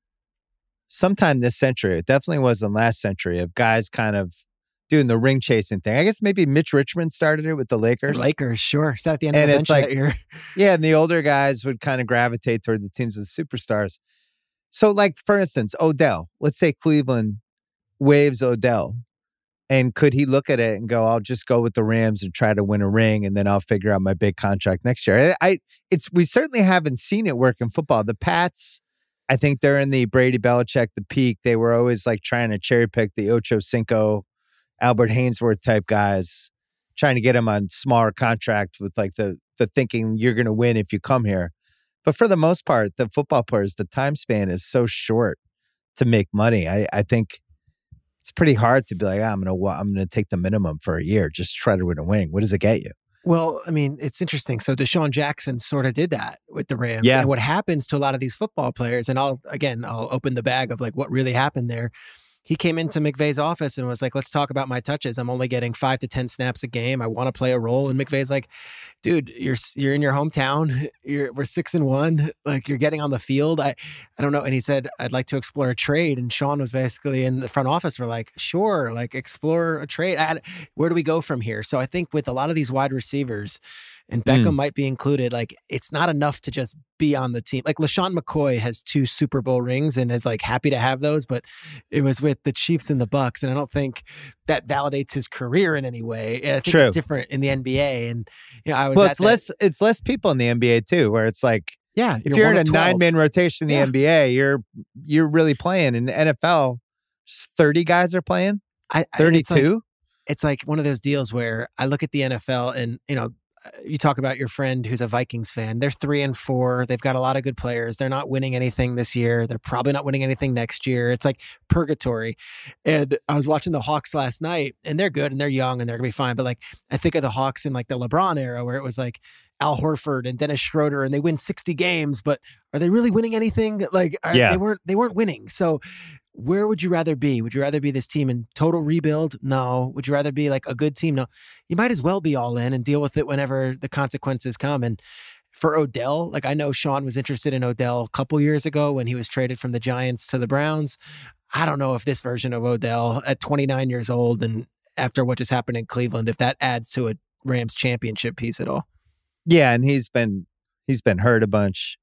Sometime this century, it definitely wasn't last century, of guys kind of doing the ring chasing thing. I guess maybe Mitch Richmond started it with the Lakers. The Lakers, sure. Sat at the end and of the it's bench like, that year. Yeah, and the older guys would kind of gravitate toward the teams of the superstars. So like, for instance, Odell. Let's say Cleveland waives Odell. And could he look at it and go, I'll just go with the Rams and try to win a ring, and then I'll figure out my big contract next year? I, I it's we certainly haven't seen it work in football. The Pats, I think they're in the Brady Belichick, the peak. They were always like trying to cherry pick the Ocho Cinco, Albert Hainsworth type guys, trying to get them on smaller contract with like the the thinking you're going to win if you come here. But for the most part, the football players, the time span is so short to make money. I, I think it's pretty hard to be like, ah, I'm going to I'm going to take the minimum for a year, just try to win a wing. What does it get you? Well, I mean, it's interesting. So Deshaun Jackson sort of did that with the Rams. Yeah. And what happens to a lot of these football players, and I'll, again, I'll open the bag of like what really happened there. He came into McVay's office and was like, let's talk about my touches. I'm only getting five to ten snaps a game. I want to play a role. And McVay's like, dude, you're you're in your hometown. You're we're six and one. Like you're getting on the field. I, I don't know. And he said, I'd like to explore a trade. And Sean was basically in the front office. We're like, sure, like explore a trade. I, where do we go from here? So I think with a lot of these wide receivers, and Beckham mm. might be included, like it's not enough to just be on the team. Like LaShawn McCoy has two Super Bowl rings and is like happy to have those, but it was with the Chiefs and the Bucks. And I don't think that validates his career in any way. And I think True. It's different in the N B A. And you know, I was well, at it's that, less it's less people in the N B A too, where it's like, yeah, if you're, you're in a nine man rotation in the yeah. N B A, you're you're really playing. In the N F L, thirty guys are playing. I, thirty-two. It's like, it's like one of those deals where I look at the N F L and you know. You talk about your friend who's a Vikings fan. They're three and four. They've got a lot of good players. They're not winning anything this year. They're probably not winning anything next year. It's like purgatory. And I was watching the Hawks last night, and they're good and they're young and they're gonna be fine. But like, I think of the Hawks in like the LeBron era where it was like Al Horford and Dennis Schroeder, and they win sixty games. But are they really winning anything? Like, are, yeah. they weren't. They weren't winning. So. Where would you rather be? Would you rather be this team in total rebuild? No. Would you rather be like a good team? No. You might as well be all in and deal with it whenever the consequences come. And for Odell, like I know Sean was interested in Odell a couple years ago when he was traded from the Giants to the Browns. I don't know if this version of Odell at twenty-nine years old and after what just happened in Cleveland, if that adds to a Rams championship piece at all. Yeah, and he's been he's been hurt a bunch.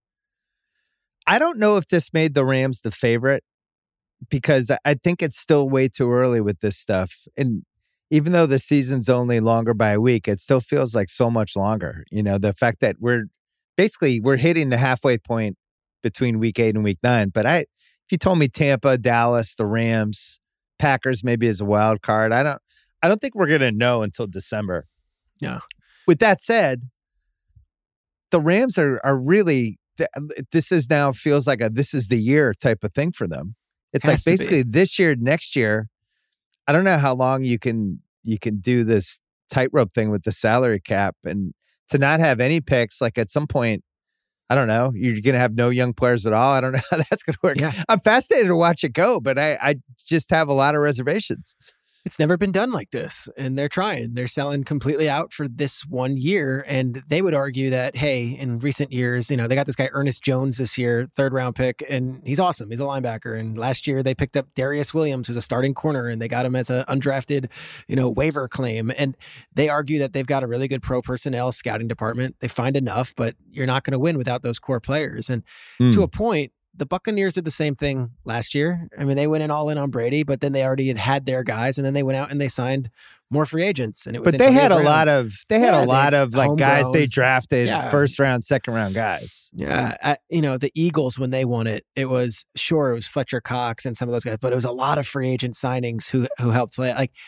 I don't know if this made the Rams the favorite, because I think it's still way too early with this stuff. And even though the season's only longer by a week, it still feels like so much longer. You know, the fact that we're basically, we're hitting the halfway point between week eight and week nine. But I, if you told me Tampa, Dallas, the Rams, Packers, maybe as a wild card, I don't, I don't think we're going to know until December. Yeah. With that said, the Rams are, are really, this is now feels like a, this is the year type of thing for them. It's Has like basically this year, next year. I don't know how long you can you can do this tightrope thing with the salary cap, and to not have any picks. Like at some point, I don't know, you're going to have no young players at all. I don't know how that's going to work. Yeah. I'm fascinated to watch it go, but I I just have a lot of reservations. It's never been done like this, and they're trying. They're selling completely out for this one year, and they would argue that, hey, in recent years, you know, they got this guy Ernest Jones this year, third round pick, and he's awesome. He's a linebacker, and last year they picked up Darius Williams, who's a starting corner, and they got him as an undrafted, you know, waiver claim, and they argue that they've got a really good pro personnel scouting department. They find enough, but you're not going to win without those core players, and mm. to a point, the Buccaneers did the same thing last year. I mean, they went in all in on Brady, but then they already had had their guys, and then they went out and they signed more free agents. And it was but they Antonio had Brown. a lot of they had yeah, a lot of like guys homegrown. They drafted yeah. first round, second round guys. Yeah, I, you know, the Eagles when they won it, it was sure it was Fletcher Cox and some of those guys, but it was a lot of free agent signings who who helped play. Like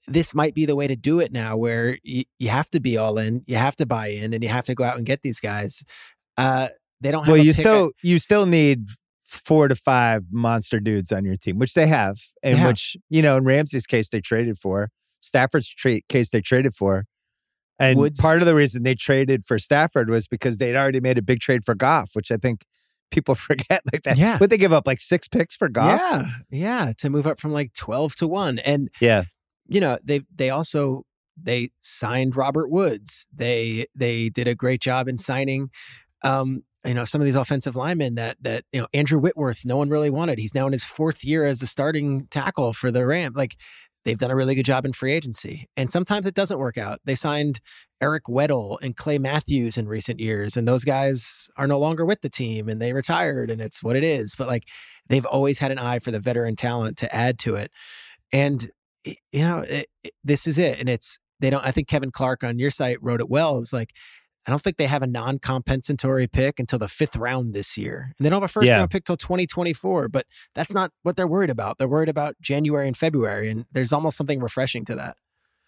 this might be the way to do it now, where you, you have to be all in, you have to buy in, and you have to go out and get these guys. Uh, they don't have well, a you pick still at- you still need four to five monster dudes on your team, which they have, and Yeah. which, you know, in Ramsey's case, they traded for. Stafford's tra- case, they traded for. And Woods. part of the reason they traded for Stafford was because they'd already made a big trade for Goff, which I think people forget. Like that. Yeah. Would they give up like six picks for Goff? Yeah, yeah, to move up from like twelve to one. And Yeah. you know, they they also they signed Robert Woods. They they did a great job in signing um, you know, some of these offensive linemen that that, you know, Andrew Whitworth, no one really wanted. He's now in his fourth year as the starting tackle for the Rams. Like, they've done a really good job in free agency. And sometimes it doesn't work out. They signed Eric Weddle and Clay Matthews in recent years, and those guys are no longer with the team and they retired, and it's what it is. But like, they've always had an eye for the veteran talent to add to it. And, you know, it, it, this is it. And it's, they don't, I think Kevin Clark on your site wrote it well. It was like, I don't think they have a non-compensatory pick until the fifth round this year. And they don't have a first Yeah. round pick till twenty twenty-four, but that's not what they're worried about. They're worried about January and February. And there's almost something refreshing to that.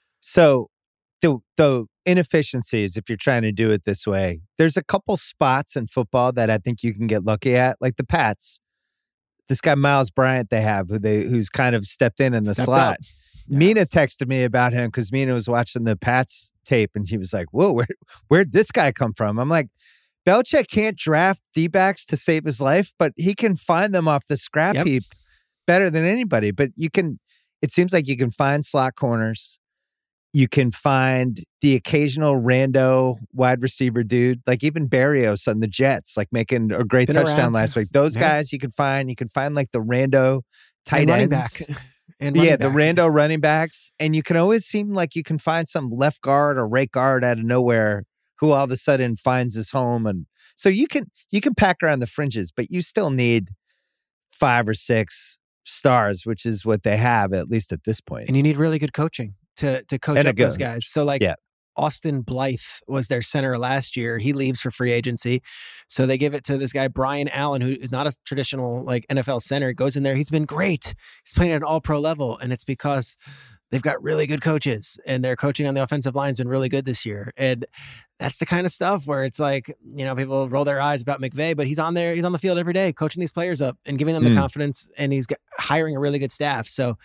So the the inefficiencies, if you're trying to do it this way, there's a couple spots in football that I think you can get lucky at, like the Pats. This guy Miles Bryant they have, who they who's kind of stepped in in the Stepped slot. up. Yeah. Mina texted me about him because Mina was watching the Pats tape and he was like, "Whoa, where where'd this guy come from?" I'm like, Belichick can't draft D-backs to save his life, but he can find them off the scrap Yep. heap better than anybody. But you can, it seems like you can find slot corners. You can find the occasional rando wide receiver dude, like even Barrios on the Jets, like making a great been touchdown around. last week. Those Yeah. guys you can find. You can find like the rando tight and running ends. back. And running Yeah, the back. rando running backs. And you can always seem like you can find some left guard or right guard out of nowhere who all of a sudden finds his home. And so you can you can pack around the fringes, but you still need five or six stars, which is what they have, at least at this point. And you need really good coaching to to coach And a up those good- guys. So like yeah. Austin Blythe was their center last year. He leaves for free agency. So they give it to this guy, Brian Allen, who is not a traditional like N F L center. Goes in there. He's been great. He's playing at an all pro level. And it's because they've got really good coaches and their coaching on the offensive line has been really good this year. And that's the kind of stuff where it's like, you know, people roll their eyes about McVay, but he's on there. He's on the field every day, coaching these players up and giving them Mm. the confidence. And he's got, hiring a really good staff. So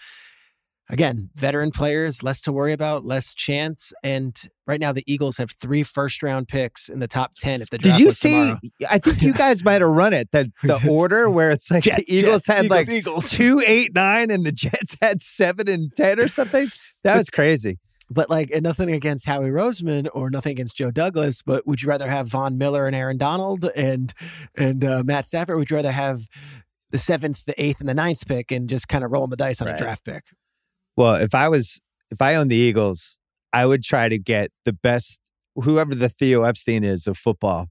again, veteran players, less to worry about, less chance. And right now, the Eagles have three first round picks in the top ten if the draft Did you was see? tomorrow. I think you guys might have run it. The the order where it's like Jets, the Eagles Jets, had Eagles, like Eagles. two, eight, nine, and the Jets had seven and ten or something. That was crazy. But like, and nothing against Howie Roseman or nothing against Joe Douglas, but would you rather have Von Miller and Aaron Donald and and uh, Matt Stafford? Or would you rather have the seventh, the eighth, and the ninth pick and just kind of rolling the dice on Right. a draft pick? Well, if I was if I owned the Eagles, I would try to get the best, whoever the Theo Epstein is of football,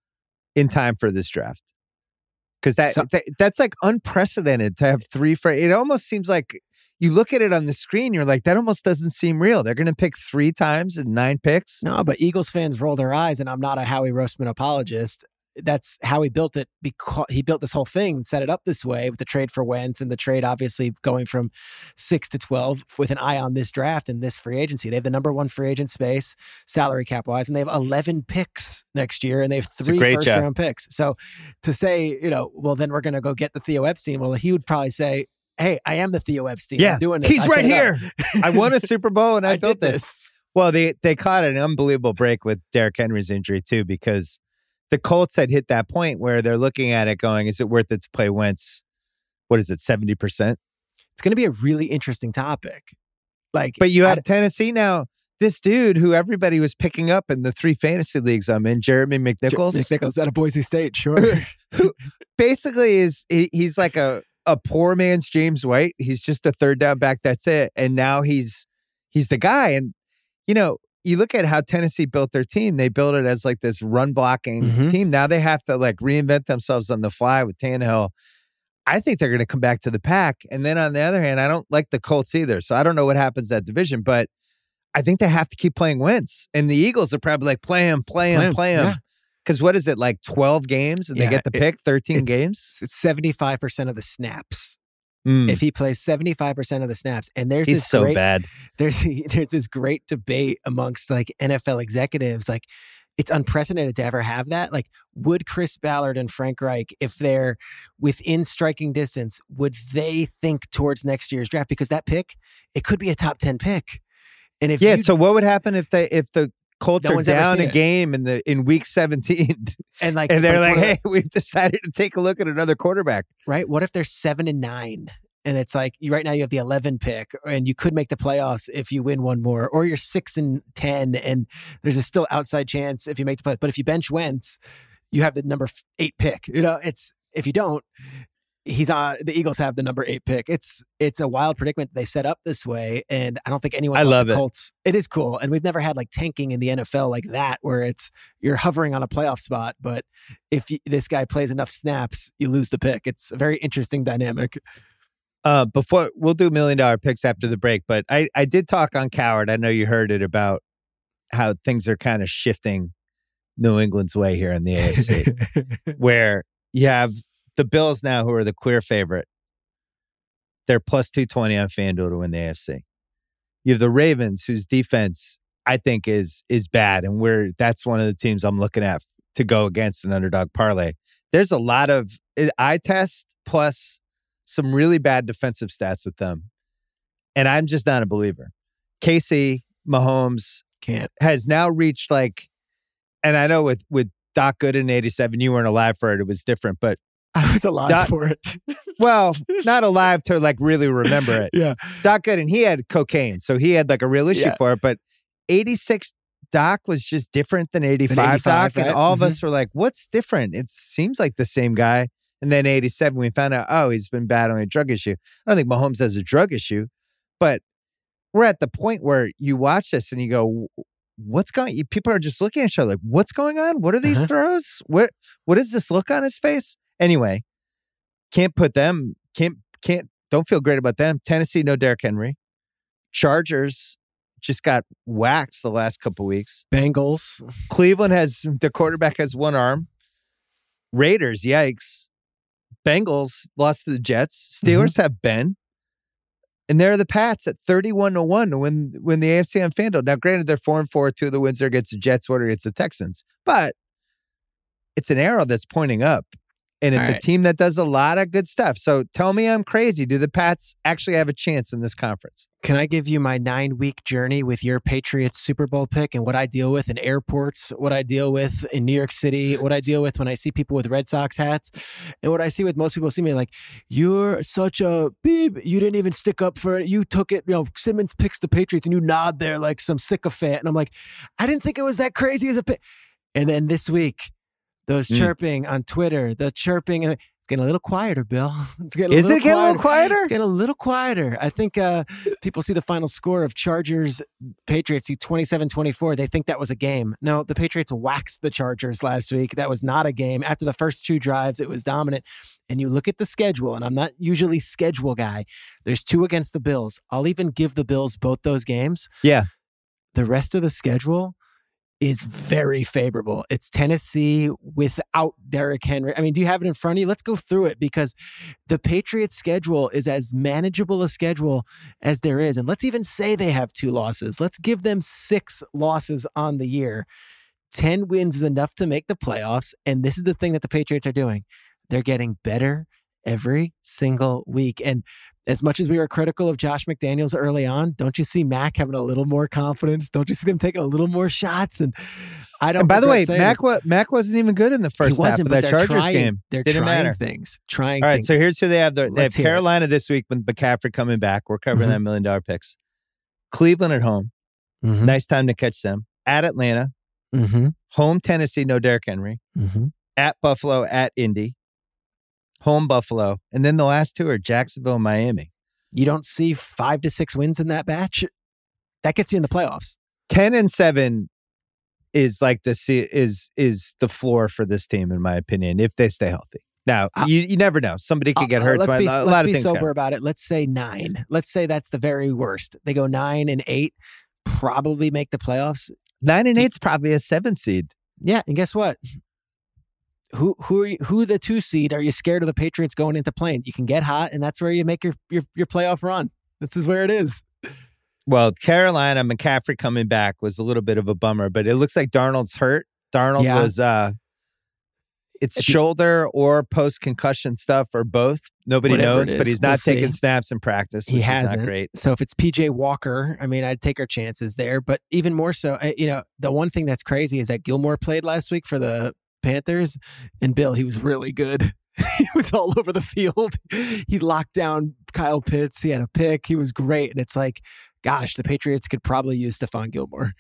in time for this draft. Because that, So- that that's like unprecedented to have three for. It almost seems like you look at it on the screen, you're like, that almost doesn't seem real. They're going to pick three times in nine picks. No, but Eagles fans roll their eyes, and I'm not a Howie Roseman apologist. That's how he built it, because he built this whole thing, set it up this way with the trade for Wentz and the trade obviously going from six to twelve with an eye on this draft and this free agency. They have the number one free agent space, salary cap wise, and they have eleven picks next year, and they have a three great first job. round picks. So to say, you know, well, then we're going to go get the Theo Epstein. Well, he would probably say, hey, I am the Theo Epstein. Yeah, I'm doing this. he's I right set it up. here. I won a Super Bowl and I, I built did this. this. Well, they they caught an unbelievable break with Derrick Henry's injury too, because the Colts had hit that point where they're looking at it going, is it worth it to play Wentz? What is it, seventy percent? It's going to be a really interesting topic. Like, But you I- have Tennessee now. This dude who everybody was picking up in the three fantasy leagues I'm in, Jeremy McNichols, McNichols out of Boise State, sure. who basically is he, he's like a, a poor man's James White. He's just a third down back. That's it. And now he's he's the guy. And you know, you look at how Tennessee built their team. They built it as like this run blocking Mhm. team. Now they have to like reinvent themselves on the fly with Tannehill. I think they're going to come back to the pack. And then on the other hand, I don't like the Colts either. So I don't know what happens that division, but I think they have to keep playing Wentz. And the Eagles are probably like, play him, play him, Play him, play him. yeah. Because what is it, like twelve games and Yeah, they get the it- pick, thirteen it's- games? It's seventy-five percent of the snaps Mm. if he plays seventy-five percent of the snaps. And there's He's this so great, bad. There's there's this great debate amongst like N F L executives. Like, it's unprecedented to ever have that. Like, would Chris Ballard and Frank Reich, if they're within striking distance, would they think towards next year's draft? Because that pick, it could be a top ten pick. And if yeah, you, so what would happen if they if the Colts No are one's ever down seen a it. game in the in week seventeen and like, and they're but like, it's one of hey, we've decided to take a look at another quarterback. the- right? What if they're seven and nine? And it's like, you right now you have the eleven pick, and you could make the playoffs if you win one more, or you're six and ten, and there's a still outside chance if you make the playoffs. But if you bench Wentz, you have the number f- eight pick. You know, it's if you don't, he's on. The Eagles have the number eight pick. It's it's a wild predicament they set up this way, and I don't think anyone. I thought love the it. Colts. It is cool, and we've never had like tanking in the N F L like that, where it's you're hovering on a playoff spot, but if you, this guy plays enough snaps, you lose the pick. It's a very interesting dynamic. Uh, before we'll do million dollar picks after the break, but I, I did talk on Coward. I know you heard it about how things are kind of shifting New England's way here in the A F C, where you have the Bills now, who are the clear favorite. They're plus two twenty on FanDuel to win the A F C. You have the Ravens, whose defense I think is is bad, and we're that's one of the teams I'm looking at to go against an underdog parlay. There's a lot of eye test plus some really bad defensive stats with them. And I'm just not a believer. K C, Mahomes Can't. has now reached like, and I know with, with Doc Gooden in eighty-seven, you weren't alive for it. It was different, but I was alive Doc- for it. well, not alive to like really remember it. Yeah. Doc Gooden, he had cocaine, so he had like a real issue Yeah. for it. But eighty-six Doc was just different than eighty-five, eighty-five, Doc. right? And all of Mhm. us were like, what's different? It seems like the same guy. And then eighty-seven, we found out, oh, he's been battling a drug issue. I don't think Mahomes has a drug issue, but we're at the point where you watch this and you go, what's going on? People are just looking at each other like, what's going on? What are these Uh-huh. throws? What What is this look on his face? Anyway, can't put them, can't, can't, don't feel great about them. Tennessee, no Derrick Henry. Chargers just got waxed the last couple weeks. Bengals. Cleveland has, the quarterback has one arm. Raiders, yikes. Bengals lost to the Jets. Steelers have Ben. And they're the Pats at thirty-one to one to win, win the A F C on FanDuel. Now, granted, they're four and four. Two of the wins are against the Jets, one against the Texans. But it's an arrow that's pointing up. And it's All a right. team that does a lot of good stuff. So tell me I'm crazy. Do the Pats actually have a chance in this conference? Can I give you my nine week journey with your Patriots Super Bowl pick and what I deal with in airports, what I deal with in New York City, what I deal with when I see people with Red Sox hats, and what I see with most people see me like, you're such a beep. You didn't even stick up for it. You took it. You know, Simmons picks the Patriots and you nod there like some sycophant. And I'm like, I didn't think it was that crazy as a pick. And then this week, those Mm. chirping on Twitter, the chirping, and it's getting a little quieter, Bill. It's getting a Is little it getting a little quieter. quieter? It's getting a little quieter. I think uh, people see the final score of Chargers Patriots, see twenty-seven twenty-four. They think that was a game. No, the Patriots waxed the Chargers last week. That was not a game. After the first two drives, it was dominant. And you look at the schedule, and I'm not usually schedule guy. There's two against the Bills. I'll even give the Bills both those games. Yeah. The rest of the schedule is very favorable. It's Tennessee without Derrick Henry. I mean, do you have it in front of you? Let's go through it because the Patriots schedule is as manageable a schedule as there is. And let's even say they have two losses. Let's give them six losses on the year. ten wins is enough to make the playoffs. And this is the thing that the Patriots are doing. They're getting better every single week. And as much as we were critical of Josh McDaniels early on, don't you see Mac having a little more confidence? Don't you see them taking a little more shots? And I don't. And by the way, regret saying Mac, this. wa- Mac wasn't even good in the He first half wasn't, of but that they're Chargers trying- game. They're Didn't trying matter. things. Trying All right, things. so here's who they have. They Let's have hear it. Carolina this week with McCaffrey coming back. We're covering Mhm. that million dollar picks. Cleveland at home. Mhm. Nice time to catch them. At Atlanta. Mhm. Home Tennessee, no Derrick Henry. Mhm. At Buffalo, at Indy. Home Buffalo. And then the last two are Jacksonville and Miami. You don't see five to six wins in that batch. That gets you in the playoffs. ten and seven is like the se- is is the floor for this team, in my opinion, if they stay healthy. Now, Uh, you, you never know. Somebody could get Uh, hurt. let's a be, lot let's of be things sober happen. about it. Let's say nine. Let's say that's the very worst. They go nine and eight, probably make the playoffs. Nine and eight's probably a seven seed. Yeah, and guess what? who who are you, who the two seed? Are you scared of the Patriots going into playing? You can get hot, and that's where you make your your, your playoff run. This is where it is. Well, Carolina, McCaffrey coming back was a little bit of a bummer, but it looks like Darnold's hurt. Darnold Yeah. was uh, it's shoulder or post concussion stuff or both. Nobody Whatever knows, it but is, he's not we'll taking see. snaps in practice. Which He is hasn't. not great. So if it's P J Walker, I mean, I'd take our chances there. But even more so, I- you know, the one thing that's crazy is that Gilmore played last week for the Panthers, and Bill, he was really good. He was all over the field. He locked down Kyle Pitts. He had a pick. He was great. And it's like, gosh, the Patriots could probably use Stephon Gilmore.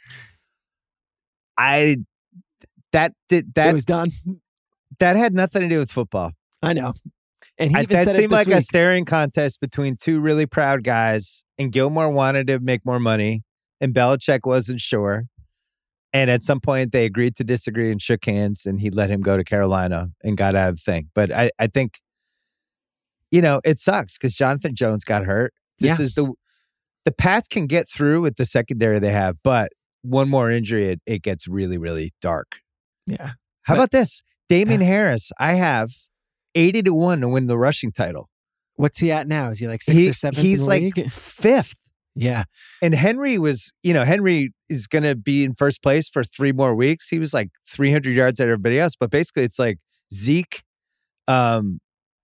I that did that It was done. that had nothing to do with football. I know. And he I, even that said seemed it this like week. a staring contest between two really proud guys, and Gilmore wanted to make more money, and Belichick wasn't sure. And at some point, they agreed to disagree and shook hands, and he let him go to Carolina and got out of the thing. But I, I think, you know, it sucks because Jonathan Jones got hurt. This Yeah. is the the Pats can get through with the secondary they have, but one more injury, it, it gets really, really dark. Yeah. How But- about this? Damian Harris, I have eighty to one to win the rushing title. What's he at now? Is he like sixth He, or seventh he's in the like league? fifth. Yeah. And Henry was, you know, Henry is going to be in first place for three more weeks. He was like three hundred yards at everybody else. But basically, it's like Zeke, um,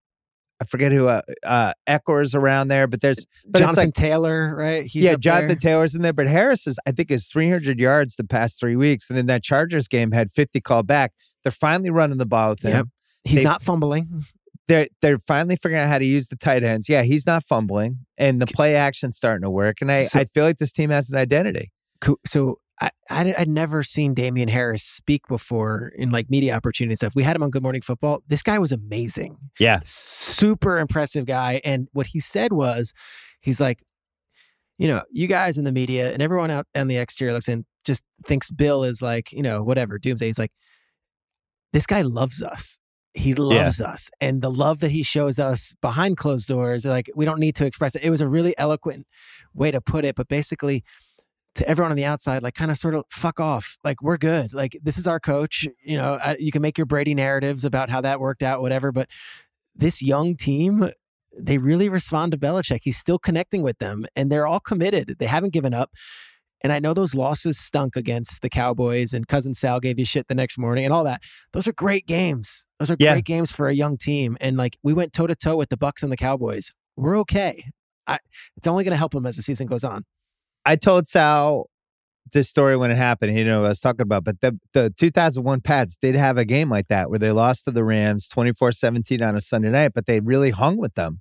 I forget who, uh, uh, Eckler's around there, but there's, but Jonathan it's like, Taylor, right? He's yeah, up Jonathan there. Taylor's in there. But Harris is, I think, is three hundred yards the past three weeks. And in that Chargers game, had fifty called back. They're finally running the ball with him. Yep. He's They- not fumbling. They're, they're finally figuring out how to use the tight ends. Yeah, he's not fumbling, and the play action's starting to work. And I, So- I feel like this team has an identity. Co- So I, I, I'd never seen Damian Harris speak before in like media opportunity stuff. We had him on Good Morning Football. This guy was amazing. Yeah. Super impressive guy. And what he said was, he's like, you know, you guys in the media and everyone out on the exterior looks in, just thinks Bill is like, you know, whatever, doomsday. He's like, this guy loves us. He loves us. And the love that he shows us behind closed doors, like, we don't need to express it. It was a really eloquent way to put it. But basically, to everyone on the outside, like, kind of sort of fuck off. Like, we're good. Like, this is our coach. You know, I, you can make your Brady narratives about how that worked out, whatever. But this young team, they really respond to Belichick. He's still connecting with them, and they're all committed. They haven't given up. And I know those losses stunk against the Cowboys, and Cousin Sal gave you shit the next morning and all that. Those are great games. Those are Yeah. great games for a young team. And like, we went toe to toe with the Bucks and the Cowboys. We're okay. I, it's only going to help them as the season goes on. I told Sal this story when it happened. He didn't know what I was talking about, but the, the two thousand one Pats did have a game like that where they lost to the Rams twenty-four seventeen on a Sunday night, but they really hung with them.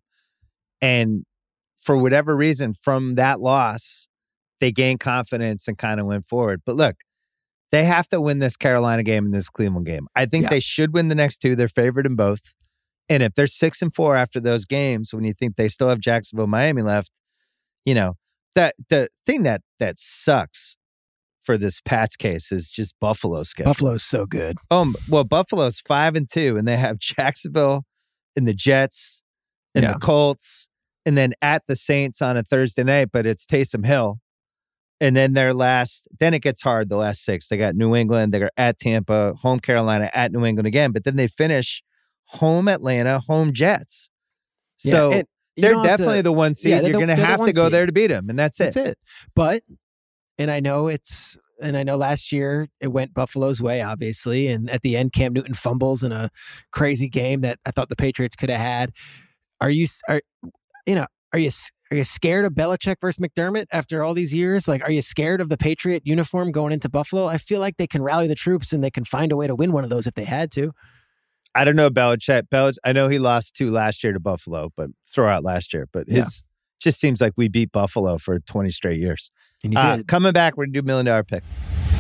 And for whatever reason, from that loss, they gained confidence and kind of went forward. But look, they have to win this Carolina game and this Cleveland game. I think Yeah. they should win the next two. They're favored in both. And if they're six and four after those games, when you think they still have Jacksonville, Miami left, you know, that the thing that that sucks for this Pats case is just Buffalo's schedule. Buffalo's so good. Um, well, Buffalo's five and two, and they have Jacksonville and the Jets and Yeah. the Colts, and then at the Saints on a Thursday night, but it's Taysom Hill. And then their last, then it gets hard, the last six. They got New England, they got at Tampa, home Carolina, at New England again, but then they finish home Atlanta, home Jets. So Yeah, and you they're don't have to- definitely the one seed. Yeah, they're You're the- going to they're the have to one go seed. there to beat them, and that's it. That's it. But, and I know it's, and I know last year it went Buffalo's way, obviously. And at the end, Cam Newton fumbles in a crazy game that I thought the Patriots could have had. Are you, are, you know, are you, are you scared of Belichick versus McDermott after all these years? Like, are you scared of the Patriot uniform going into Buffalo? I feel like they can rally the troops and they can find a way to win one of those if they had to. I don't know Belichick. Belich- I know he lost two last year to Buffalo, but throw out last year. But his Yeah. just seems like we beat Buffalo for twenty straight years. And you Uh, did. coming back, we're going to do million dollar picks.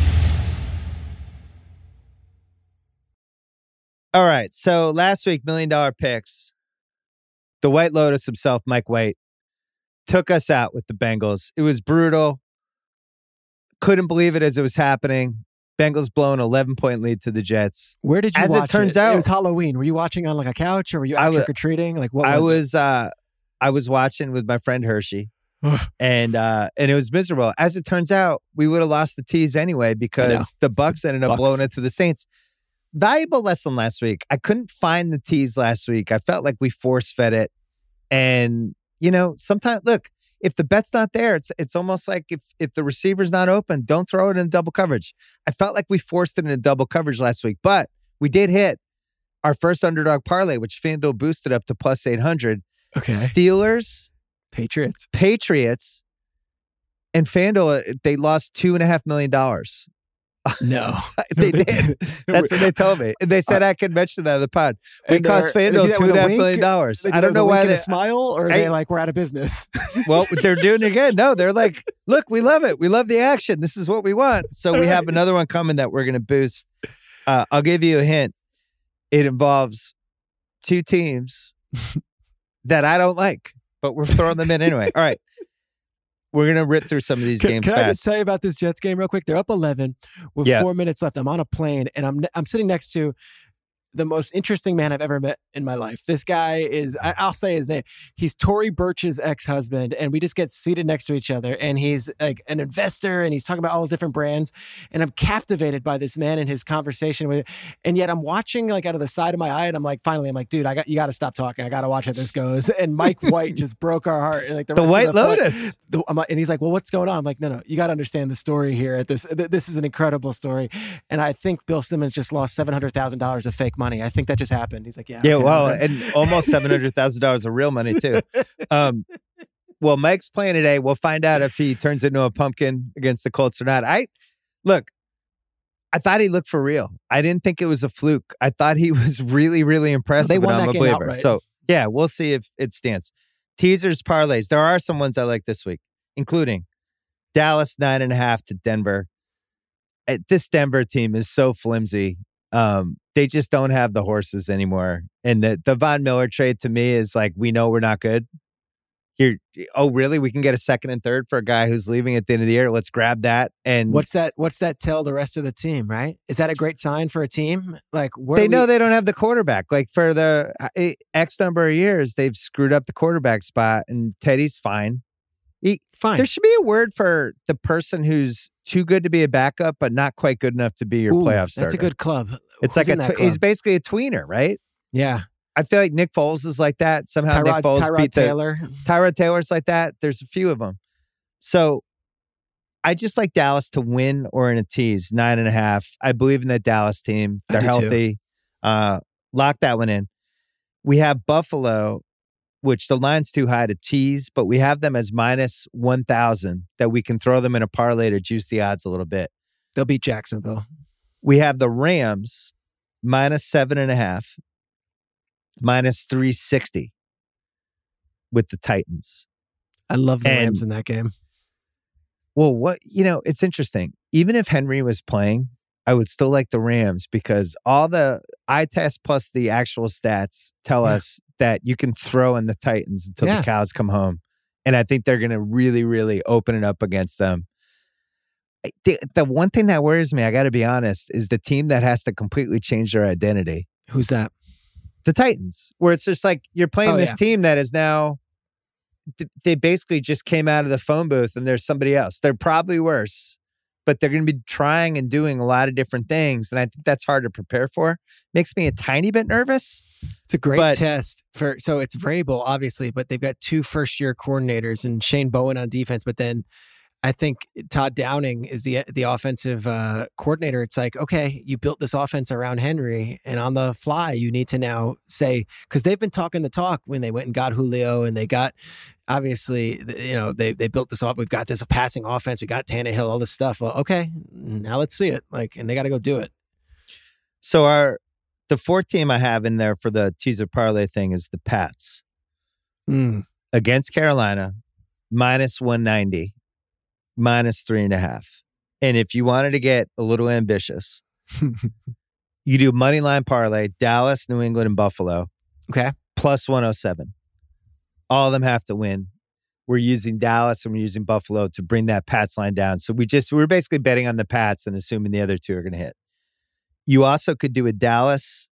All right. So last week, million dollar picks. The White Lotus himself, Mike White, took us out with the Bengals. It was brutal. Couldn't believe it as it was happening. Bengals blowing eleven point lead to the Jets. Where did you as it watch turns it? out- It was Halloween. Were you watching on like a couch or were you I out wa- trick or treating? Like what was I it? was uh, I was watching with my friend Hershey. Ugh. and uh, and it was miserable. As it turns out, we would have lost the tees anyway because the Bucks ended up Bucks. blowing it to the Saints. valuable lesson last week. I couldn't find the tease last week. I felt like we force fed it. And, you know, sometimes, look, if the bet's not there, it's it's almost like if if the receiver's not open, don't throw it in double coverage. I felt like we forced it into double coverage last week, but we did hit our first underdog parlay, which FanDuel boosted up to plus eight hundred. Okay. Steelers, Patriots, Patriots, and FanDuel, they lost two and a half million dollars. No, they did. That's what they told me. They said uh, I could mention that in the pod. We cost FanDuel two and a half million dollars. I don't know why they smile or are I, they like we're out of business. Well, they're doing it again. No, they're like, look, we love it. We love the action. This is what we want. So we have another one coming that we're going to boost. Uh, I'll give you a hint. It involves two teams that I don't like, but we're throwing them in anyway. All right. We're going to rip through some of these can, games can fast. Can I just tell you about this Jets game real quick? They're up eleven with yeah. four minutes left. I'm on a plane, and I'm I'm sitting next to the most interesting man I've ever met in my life. This guy is, I, I'll say his name. He's Tory Burch's ex-husband, and we just get seated next to each other, and he's like an investor, and he's talking about all his different brands, and I'm captivated by this man and his conversation with it. And yet I'm watching like out of the side of my eye, and I'm like, finally, I'm like, dude, I got you got to stop talking. I got to watch how this goes. And Mike White just broke our heart. And like the, the White the Lotus. The, I'm like, and he's like, well, what's going on? I'm like, no, no, you got to understand the story here. At this, this is an incredible story. And I think Bill Simmons just lost seven hundred thousand dollars of fake money. I think that just happened. He's like, yeah. Yeah, okay, well, and almost seven hundred thousand dollars of real money, too. Um, well, Mike's playing today. We'll find out if he turns into a pumpkin against the Colts or not. I Look, I thought he looked for real. I didn't think it was a fluke. I thought he was really, really impressive. They won and I'm that a game believer. outright. So, yeah, we'll see if it stands. Teasers, parlays. There are some ones I like this week, including Dallas nine and a half to Denver. This Denver team is so flimsy. Um, they just don't have the horses anymore. And the, the Von Miller trade to me is like, we know we're not good. Here, oh, really? We can get a second and third for a guy who's leaving at the end of the year. Let's grab that. And what's that? What's that tell the rest of the team? Right? Is that a great sign for a team? Like they know we... they don't have the quarterback. Like for the X number of years, they've screwed up the quarterback spot, and Teddy's fine. He, fine. There should be a word for the person who's too good to be a backup, but not quite good enough to be your Ooh, playoff starter. That's a good club. It's Who's like a. Tw- he's basically a tweener, right? Yeah. I feel like Nick Foles is like that. Somehow Tyrod, Nick Foles Tyrod beat the, Taylor. Tyrod Taylor's like that. There's a few of them. So I just like Dallas to win or in a tease, nine and a half. I believe in that Dallas team. They're healthy. Uh, lock that one in. We have Buffalo, which the line's too high to tease, but we have them as minus one thousand that we can throw them in a parlay to juice the odds a little bit. They'll beat Jacksonville. We have the Rams minus seven and a half. Minus three sixty with the Titans. I love the and, Rams in that game. Well, what, you know, it's interesting. Even if Henry was playing, I would still like the Rams because all the eye test plus the actual stats tell yeah. us that you can throw in the Titans until yeah. the cows come home. And I think they're going to really, really open it up against them. The, the one thing that worries me, I got to be honest, is the team that has to completely change their identity. Who's that? The Titans, where it's just like you're playing oh, this yeah. team that is now, they basically just came out of the phone booth and there's somebody else. They're probably worse, but they're going to be trying and doing a lot of different things. And I think that's hard to prepare for. Makes me a tiny bit nervous. It's a great but, test for, so it's Vrabel, obviously, but they've got two first year coordinators and Shane Bowen on defense, but then I think Todd Downing is the the offensive uh, coordinator. It's like, okay, you built this offense around Henry, and on the fly, you need to now say, because they've been talking the talk when they went and got Julio, and they got, obviously, you know, they they built this off. We've got this passing offense. We got Tannehill, all this stuff. Well, okay, now let's see it. Like, and they got to go do it. So our the fourth team I have in there for the teaser parlay thing is the Pats mm. against Carolina, minus one ninety. Minus three and a half. And if you wanted to get a little ambitious, you do money line parlay, Dallas, New England, and Buffalo. Okay. Plus one oh seven. All of them have to win. We're using Dallas and we're using Buffalo to bring that Pats line down. So we just, we're basically betting on the Pats and assuming the other two are going to hit. You also could do a Dallas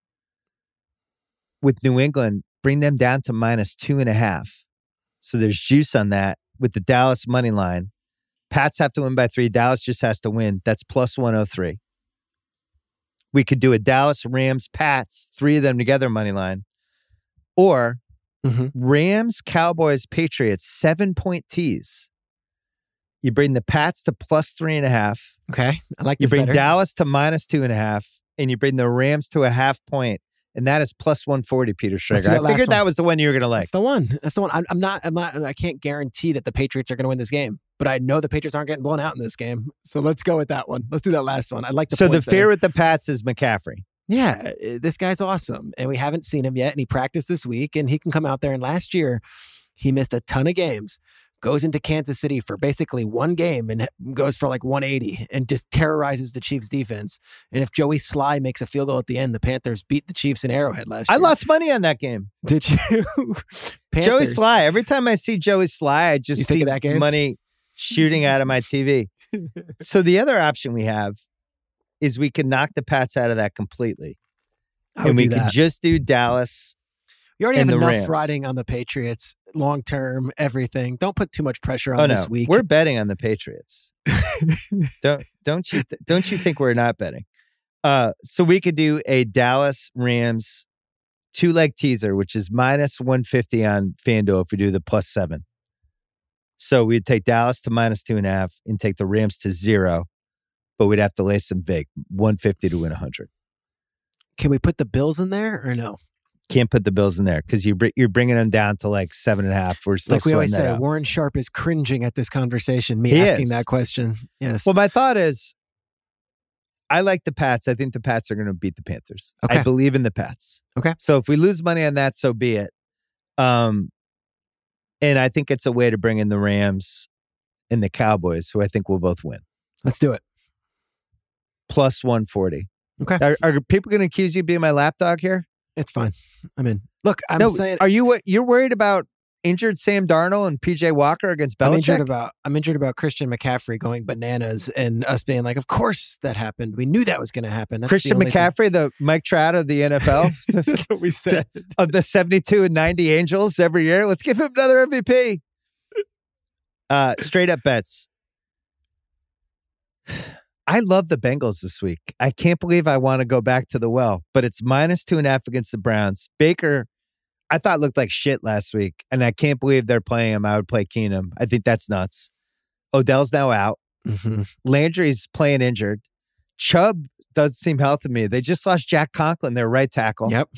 with New England, bring them down to minus two and a half. So there's juice on that with the Dallas money line. Pats have to win by three. Dallas just has to win. That's plus one oh three. We could do a Dallas, Rams, Pats, three of them together money line. Or Mm-hmm. Rams, Cowboys, Patriots, seven-point tees. You bring the Pats to plus three and a half. Okay. I like You this bring better. Dallas to minus two and a half. And you bring the Rams to a half point. And that is plus one forty, Peter Let's do Schrager. that I last figured one. that was the one you were going to like. That's the one. That's the one. I'm, I'm not, I'm not, I can't guarantee that the Patriots are going to win this game, but I know the Patriots aren't getting blown out in this game. So let's go with that one. Let's do that last one. I like the So the points fear there. with the Pats is McCaffrey. Yeah, uh, this guy's awesome. And we haven't seen him yet. And he practiced this week and he can come out there. And last year, he missed a ton of games, goes into Kansas City for basically one game and goes for like one eighty and just terrorizes the Chiefs defense. And if Joey Sly makes a field goal at the end, the Panthers beat the Chiefs in Arrowhead last I year. lost money on that game. Did you? Joey Panthers. Sly. Every time I see Joey Sly, I just You think see of that game? money shooting out of my T V. So the other option we have is we can knock the Pats out of that completely. I would And we do can that. just do Dallas. You already and have the enough Rams. riding on the Patriots, long term, everything. Don't put too much pressure on Oh no, this week. we're betting on the Patriots. don't don't you th- don't you think we're not betting? Uh, so we could do a Dallas Rams two leg teaser, which is minus one fifty on FanDuel if we do the plus seven. So we'd take Dallas to minus two and a half and take the Rams to zero, but we'd have to lay some big one fifty to win a hundred. Can we put the Bills in there or no? Can't put the Bills in there because you br- you're bringing them down to like seven and a half. We're still Like we always sweating say, that out. Warren Sharp is cringing at this conversation, me He asking is. that question. Yes. Well, my thought is, I like the Pats. I think the Pats are going to beat the Panthers. Okay. I believe in the Pats. Okay. So if we lose money on that, so be it. Um, and I think it's a way to bring in the Rams and the Cowboys, who I think will both win. Let's do it. Plus one forty. Okay. Are, are people going to accuse you of being my lapdog here? It's fine. I'm in. Look, I'm no. saying Are you? You're worried about injured Sam Darnold and P J Walker against I'm Belichick? injured about I'm injured about Christian McCaffrey going bananas and us being like, of course that happened. We knew that was going to happen. That's the Christian only thing. McCaffrey, the Mike Trout of the N F L. That's what we said. Of the seventy-two and ninety Angels every year. Let's give him another M V P. Uh, straight up bets. I love the Bengals this week. I can't believe I want to go back to the well, but it's minus two and a half against the Browns. Baker, I thought looked like shit last week, and I can't believe they're playing him. I would play Keenum. I think that's nuts. Odell's now out. Mm-hmm. Landry's playing injured. Chubb doesn't seem healthy to me. They just lost Jack Conklin, their right tackle. Yep.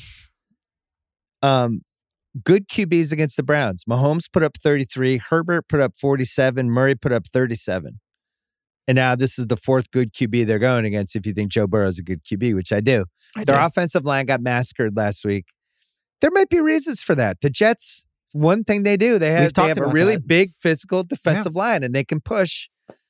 Um, good Q Bs against the Browns. Mahomes put up thirty-three. Herbert put up forty-seven. Murray put up thirty-seven. And now this is the fourth good Q B they're going against if you think Joe Burrow is a good Q B, which I do. I Their do. offensive line got massacred last week. There might be reasons for that. The Jets, one thing they do, they We've have, they talked have a about really that. big physical defensive line and they can push.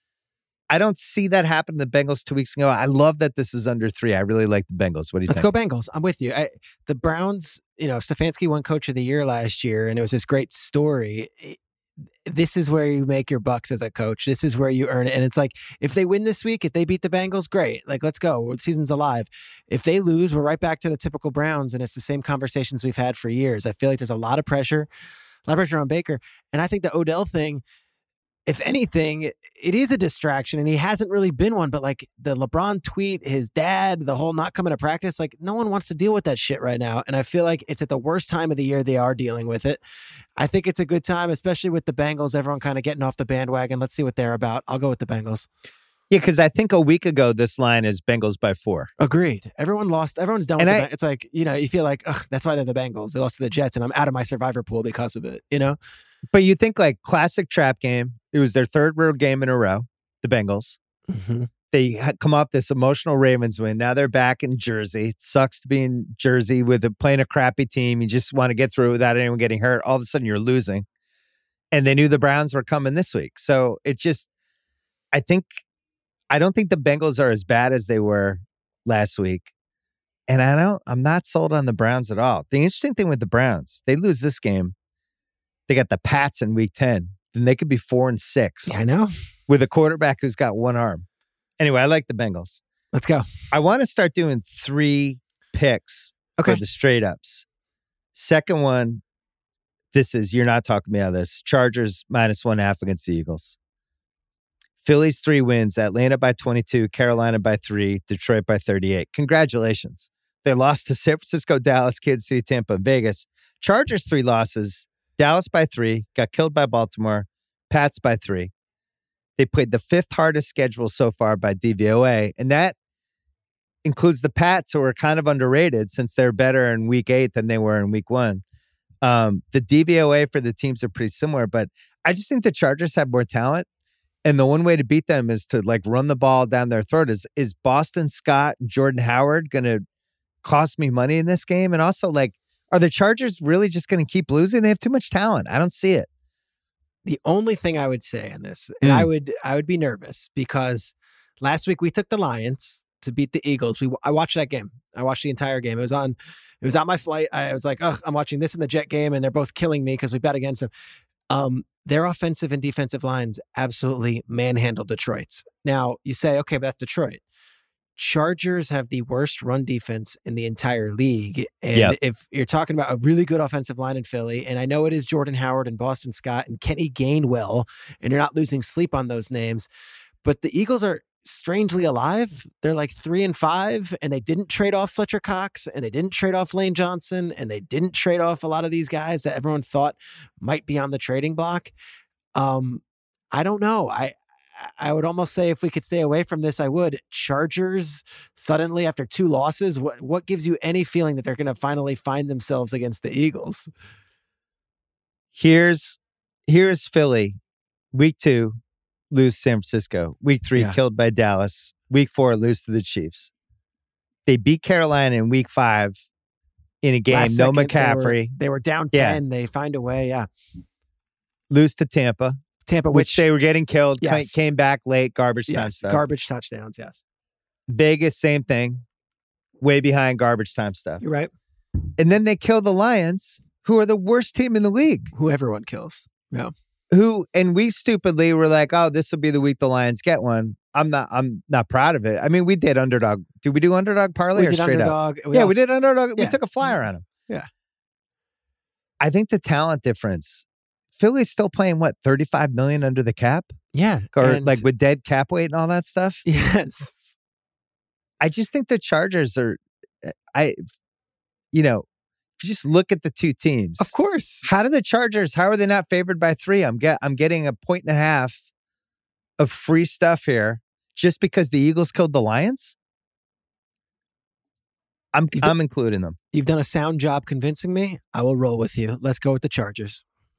I don't see that happen to the Bengals two weeks ago. I love that this is under three. I really like the Bengals. What do you Let's think? go Bengals. I'm with you. I, the Browns, you know, Stefanski won Coach of the Year last year, and it was this great story. It- this is where you make your bucks as a coach. This is where you earn it. And it's like, if they win this week, if they beat the Bengals, great. Like, let's go. The season's alive. If they lose, we're right back to the typical Browns, and it's the same conversations we've had for years. I feel like there's a lot of pressure, a lot of pressure on Baker. And I think the Odell thing, if anything, it is a distraction, and he hasn't really been one. But like the LeBron tweet, his dad, the whole not coming to practice, like no one wants to deal with that shit right now. And I feel like it's at the worst time of the year they are dealing with it. I think it's a good time, especially with the Bengals, everyone kind of getting off the bandwagon. Let's see what they're about. I'll go with the Bengals. Yeah, because I think a week ago this line is Bengals by four. Agreed. Everyone lost. Everyone's done with And the I- Beng- It's like, you know, you feel like, ugh, that's why they're the Bengals. They lost to the Jets, and I'm out of my survivor pool because of it, you know? But you think like classic trap game. It was their third road game in a row, the Bengals. Mm-hmm. They had come off this emotional Ravens win. Now they're back in Jersey. It sucks to be in Jersey with a, playing a crappy team. You just want to get through without anyone getting hurt. All of a sudden you're losing. And they knew the Browns were coming this week. So it's just, I think, I don't think the Bengals are as bad as they were last week. And I don't, I'm not sold on the Browns at all. The interesting thing with the Browns, they lose this game. They got the Pats in week ten. Then they could be four and six Yeah, I know. with a quarterback who's got one arm. Anyway, I like the Bengals. Let's go. I want to start doing three picks Okay. for the straight ups. Second one, this is, you're not talking me out of this. Chargers minus one half against the Eagles. Philly's three wins, Atlanta by twenty-two, Carolina by three, Detroit by thirty-eight. Congratulations. They lost to San Francisco, Dallas, Kansas City, Tampa, and Vegas. Chargers three losses, Dallas by three, got killed by Baltimore, Pats by three. They played the fifth hardest schedule so far by D V O A, and that includes the Pats, who are kind of underrated since they're better in week eight than they were in week one. Um, the D V O A for the teams are pretty similar, but I just think the Chargers have more talent. And the one way to beat them is to like run the ball down their throat. Is is Boston Scott and Jordan Howard going to cost me money in this game? And also, like, are the Chargers really just going to keep losing? They have too much talent. I don't see it. The only thing I would say on this, and mm. I would I would be nervous because last week we took the Lions to beat the Eagles. We I watched that game. I watched the entire game. It was on. It was on my flight. I was like, oh, I'm watching this and the Jet game, and they're both killing me because we bet against them. Um, their offensive and defensive lines absolutely manhandled Detroit's. Now, you say, okay, but that's Detroit. Chargers have the worst run defense in the entire league. And yep. if you're talking about a really good offensive line in Philly, and I know it is Jordan Howard and Boston Scott and Kenny Gainwell, and you're not losing sleep on those names, but the Eagles are strangely alive. They're like three and five, and they didn't trade off Fletcher Cox, and they didn't trade off Lane Johnson, and they didn't trade off a lot of these guys that everyone thought might be on the trading block. Um, I don't know. I I would almost say if we could stay away from this, I would. Chargers suddenly after two losses, what what gives you any feeling that they're going to finally find themselves against the Eagles? Here's here's Philly, week two. Lose San Francisco. Week three, yeah. killed by Dallas. Week four, lose to the Chiefs. They beat Carolina in week five in a game. Last no second, McCaffrey. They were, they were down ten. Yeah. They find a way. Yeah. Lose to Tampa. Tampa, which, which they were getting killed. Yes. Came back late. Garbage yes, time stuff. Garbage touchdowns. Yes. Vegas, same thing. Way behind garbage time stuff. You're right. And then they kill the Lions, who are the worst team in the league. Who everyone kills. Yeah. Who and we stupidly were like, oh, this will be the week the Lions get one. I'm not. I'm not proud of it. I mean, we did underdog. Did we do underdog parlay we or did straight underdog. up? We yeah, also, we did underdog. Yeah. We took a flyer on them. Yeah. I think the talent difference. Philly's still playing what thirty-five million under the cap. Yeah, or and, like with dead cap weight and all that stuff. Yes. I just think the Chargers are. I, you know. If you just look at the two teams, of course. How do the Chargers? How are they not favored by three? I'm get. I'm getting a point and a half of free stuff here just because the Eagles killed the Lions. I'm. You've I'm done, including them. You've done a sound job convincing me. I will roll with you. Let's go with the Chargers.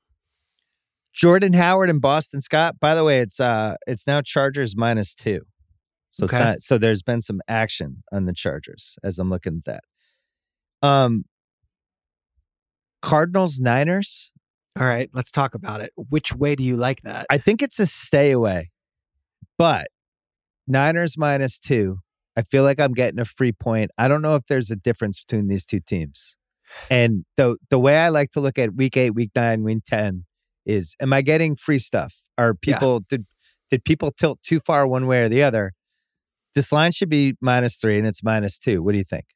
Jordan Howard and Boston Scott. By the way, it's uh, it's now Chargers minus two. So okay. it's not. So there's been some action on the Chargers as I'm looking at that. Um. Cardinals, Niners. All right, let's talk about it. Which way do you like that? I think it's a stay away, but Niners minus two. I feel like I'm getting a free point. I don't know if there's a difference between these two teams. And the the way I like to look at week eight, week nine, week ten is, am I getting free stuff? Are people yeah. did did people tilt too far one way or the other? This line should be minus three, and it's minus two. What do you think?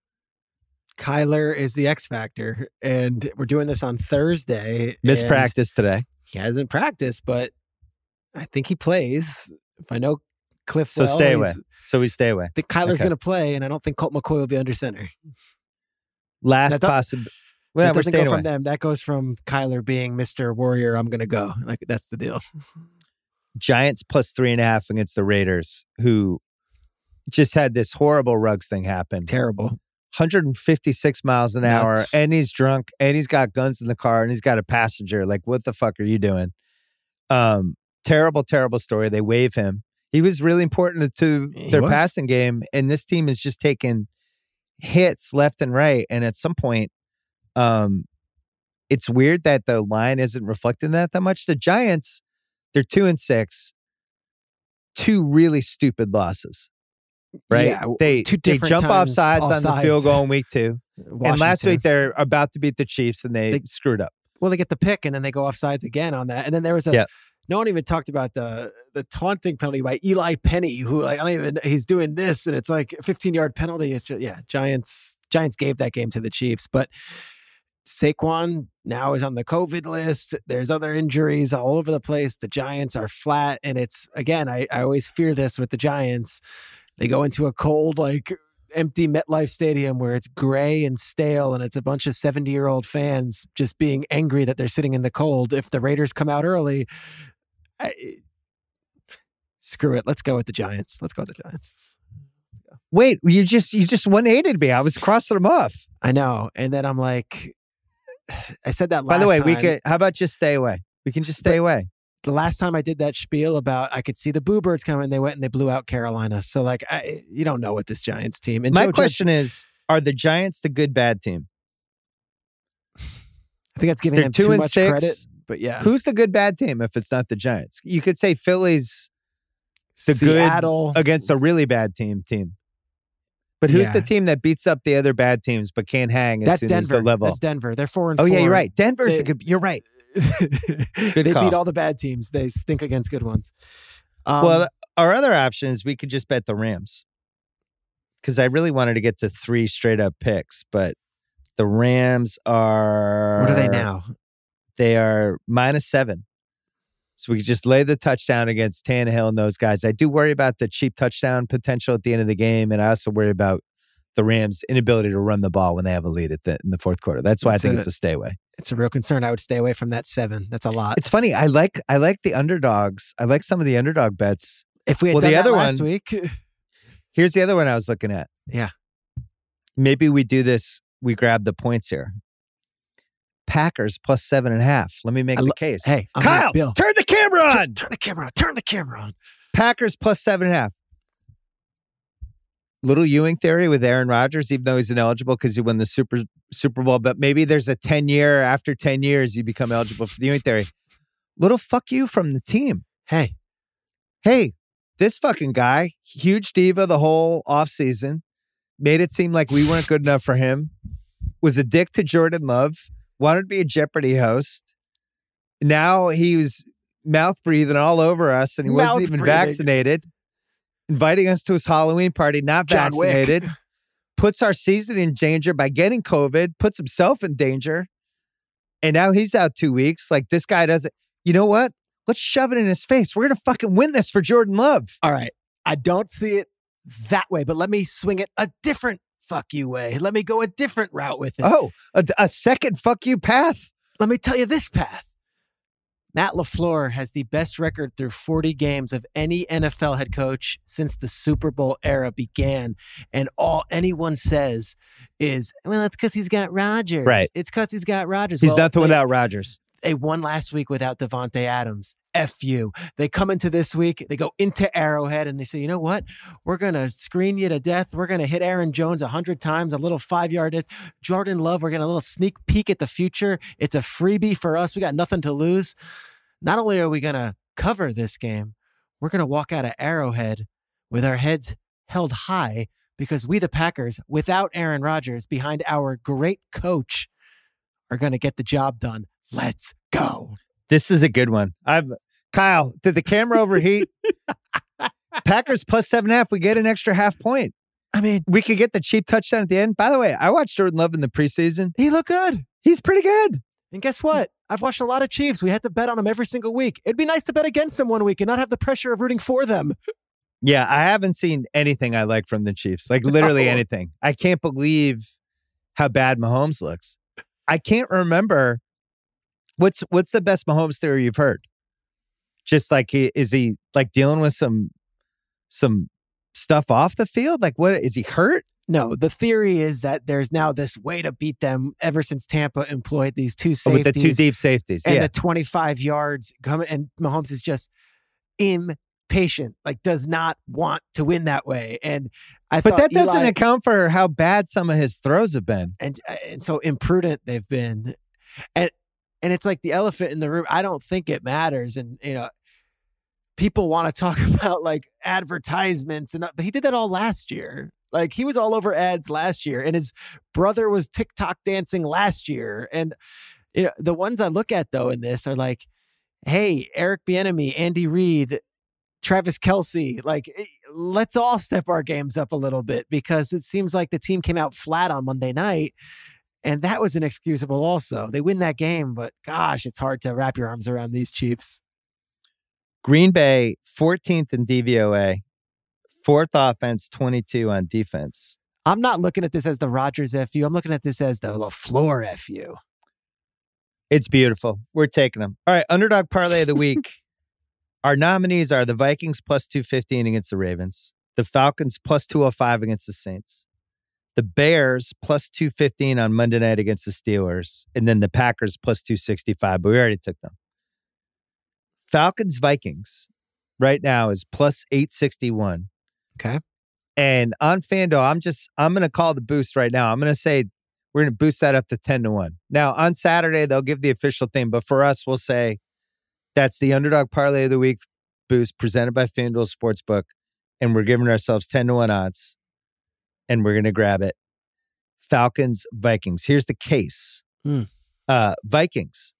Kyler is the X factor, and we're doing this on Thursday. Missed practice today. He hasn't practiced, but I think he plays. If I know Cliff, so well, stay away. So we stay away. I think Kyler's okay. going to play, and I don't think Colt McCoy will be under center. Last possible. Well, that doesn't go away. from them. That goes from Kyler being Mister Warrior. I'm going to go. Like that's the deal. Giants plus three and a half against the Raiders, who just had this horrible Ruggs thing happen. Terrible. one hundred fifty-six miles an hour, Nuts. And he's drunk, and he's got guns in the car, and he's got a passenger. Like, what the fuck are you doing? Um, terrible, terrible story. They waive him. He was really important to He their was. passing game, and this team is just taking hits left and right. And at some point, um, it's weird that the line isn't reflecting that that much. The Giants, they're two and six, two really stupid losses. Right, yeah, they they jump off sides off on sides. the field goal in week two, Washington. and last week they're about to beat the Chiefs and they, They- screwed up. Well, they get the pick, and then they go off sides again on that. And then there was a Yeah. no one even talked about the the taunting penalty by Eli Penny, who like I don't even he's doing this, and it's like a fifteen yard penalty. It's just yeah, Giants Giants gave that game to the Chiefs, but Saquon now is on the COVID list. There's other injuries all over the place. The Giants are flat. And it's, again, I, I always fear this with the Giants. They go into a cold, like empty MetLife Stadium where it's gray and stale and it's a bunch of seventy-year-old fans just being angry that they're sitting in the cold. If the Raiders come out early, I, screw it. Let's go with the Giants. Let's go with the Giants. Wait, you just you just one eighty'd me. I was crossing them off. I know. And then I'm like, I said that last By the way, time. we could, how about just stay away? We can just stay But, away. The last time I did that spiel about I could see the Boo Birds coming, they went and they blew out Carolina. So, like, I, you don't know what this Giants team. And My Joe question Judge, is, are the Giants the good, bad team? I think that's giving They're them two too and much six. credit. But yeah. Who's the good, bad team if it's not the Giants? You could say Philly's the Seattle good against a really bad team team. But who's Yeah. the team that beats up the other bad teams but can't hang as That's soon Denver. as the level? That's Denver. They're four and oh, four. yeah, you're right. Denver's They- a good, you're right. they call. beat all the bad teams. They stink against good ones. Um, Well, our other option is we could just bet the Rams. Because I really wanted to get to three straight up picks, but the Rams are. what are they now? They are minus seven. So we could just lay the touchdown against Tannehill and those guys. I do worry about the cheap touchdown potential at the end of the game. And I also worry about the Rams' inability to run the ball when they have a lead at the, in the fourth quarter. That's why That's I think it. it's a stay away. It's a real concern. I would stay away from that seven. That's a lot. It's funny. I like I like the underdogs. I like some of the underdog bets. If we had well, done the that other last one- week, Here's the other one I was looking at. Yeah. Maybe we do this. We grab the points here. Packers plus seven and a half. Let me make I the lo- case. hey, I'm Kyle, here, Bill. turn the camera on. turn, turn the camera on. Turn the camera on. Packers plus seven and a half. Little Ewing theory with Aaron Rodgers, even though he's ineligible because he won the Super Super Bowl. But maybe there's a ten year, after ten years, you become eligible for the Ewing theory. Little fuck you from the team. Hey, Hey, this fucking guy, huge diva the whole offseason, made it seem like we weren't good enough for him, was a dick to Jordan Love, wanted to be a Jeopardy host. Now he was mouth breathing all over us and he wasn't Mouth even breathing. vaccinated, inviting us to his Halloween party, not John Wick. vaccinated, puts our season in danger by getting COVID, puts himself in danger. And now he's out two weeks. Like this guy doesn't, you know what? Let's shove it in his face. We're going to fucking win this for Jordan Love. all right. I don't see it that way, but let me swing it a different fuck you way. Let me go a different route with it. Oh, a, a second fuck you path. Let me tell you this path. Matt LaFleur has the best record through forty games of any N F L head coach since the Super Bowl era began. And all anyone says is, well, it's because he's got Rodgers. Right. It's because he's got Rodgers. He's well, nothing they, without Rodgers. They won last week without Devontae Adams. F you. They come into this week, they go into Arrowhead and they say, you know what? We're going to screen you to death. We're going to hit Aaron Jones a hundred times, a little five-yard hit. Jordan Love, we're getting a little sneak peek at the future. It's a freebie for us. We got nothing to lose. Not only are we going to cover this game, we're going to walk out of Arrowhead with our heads held high because we, the Packers, without Aaron Rodgers, behind our great coach, are going to get the job done. Let's go. This is a good one. I'm Kyle, did the camera overheat? Packers plus seven and a half. We get an extra half point. I mean, We could get the cheap touchdown at the end. By the way, I watched Jordan Love in the preseason. he looked good. He's pretty good. And guess what? I've watched a lot of Chiefs. We had to bet on them every single week. It'd be nice to bet against them one week and not have the pressure of rooting for them. Yeah, I haven't seen anything I like from the Chiefs. Like literally No. anything. I can't believe how bad Mahomes looks. I can't remember what's what's the best Mahomes theory you've heard. Just like he is he like dealing with some some stuff off the field? Like what is he hurt? No, the theory is that there's now this way to beat them ever since Tampa employed these two Oh, safeties. with the two deep safeties. and Yeah. the twenty-five yards coming, and Mahomes is just impatient, like does not want to win that way. And I But thought that doesn't Eli- account for how bad some of his throws have been. and and so imprudent they've been, and and it's like the elephant in the room. I don't think it matters, and you know, people want to talk about like advertisements, and but he did that all last year. Like he was all over ads last year, and his brother was TikTok dancing last year. And you know, the ones I look at though in this are like, hey, Eric Bieniemy, Andy Reid, Travis Kelce, like eh, let's all step our games up a little bit because it seems like the team came out flat on Monday night. And that was inexcusable also. They win that game, but gosh, it's hard to wrap your arms around these Chiefs. Green Bay, fourteenth in D V O A, fourth offense, twenty-two on defense. I'm not looking at this as the Rodgers F U. I'm looking at this as the LaFleur F U. It's beautiful. We're taking them. All right, underdog parlay of the week. Our nominees are the Vikings plus two fifteen against the Ravens, the Falcons plus two oh five against the Saints, the Bears plus two fifteen on Monday night against the Steelers, and then the Packers plus two sixty-five, but we already took them. Falcons Vikings right now is plus eight sixty-one. Okay. And on FanDuel, I'm just, I'm going to call the boost right now. I'm going to say we're going to boost that up to ten to one. Now, on Saturday, they'll give the official thing, but for us, we'll say that's the underdog parlay of the week boost presented by FanDuel Sportsbook. And we're giving ourselves ten to one odds. And we're going to grab it. Falcons, Vikings. Here's the case. Hmm. Uh, Vikings.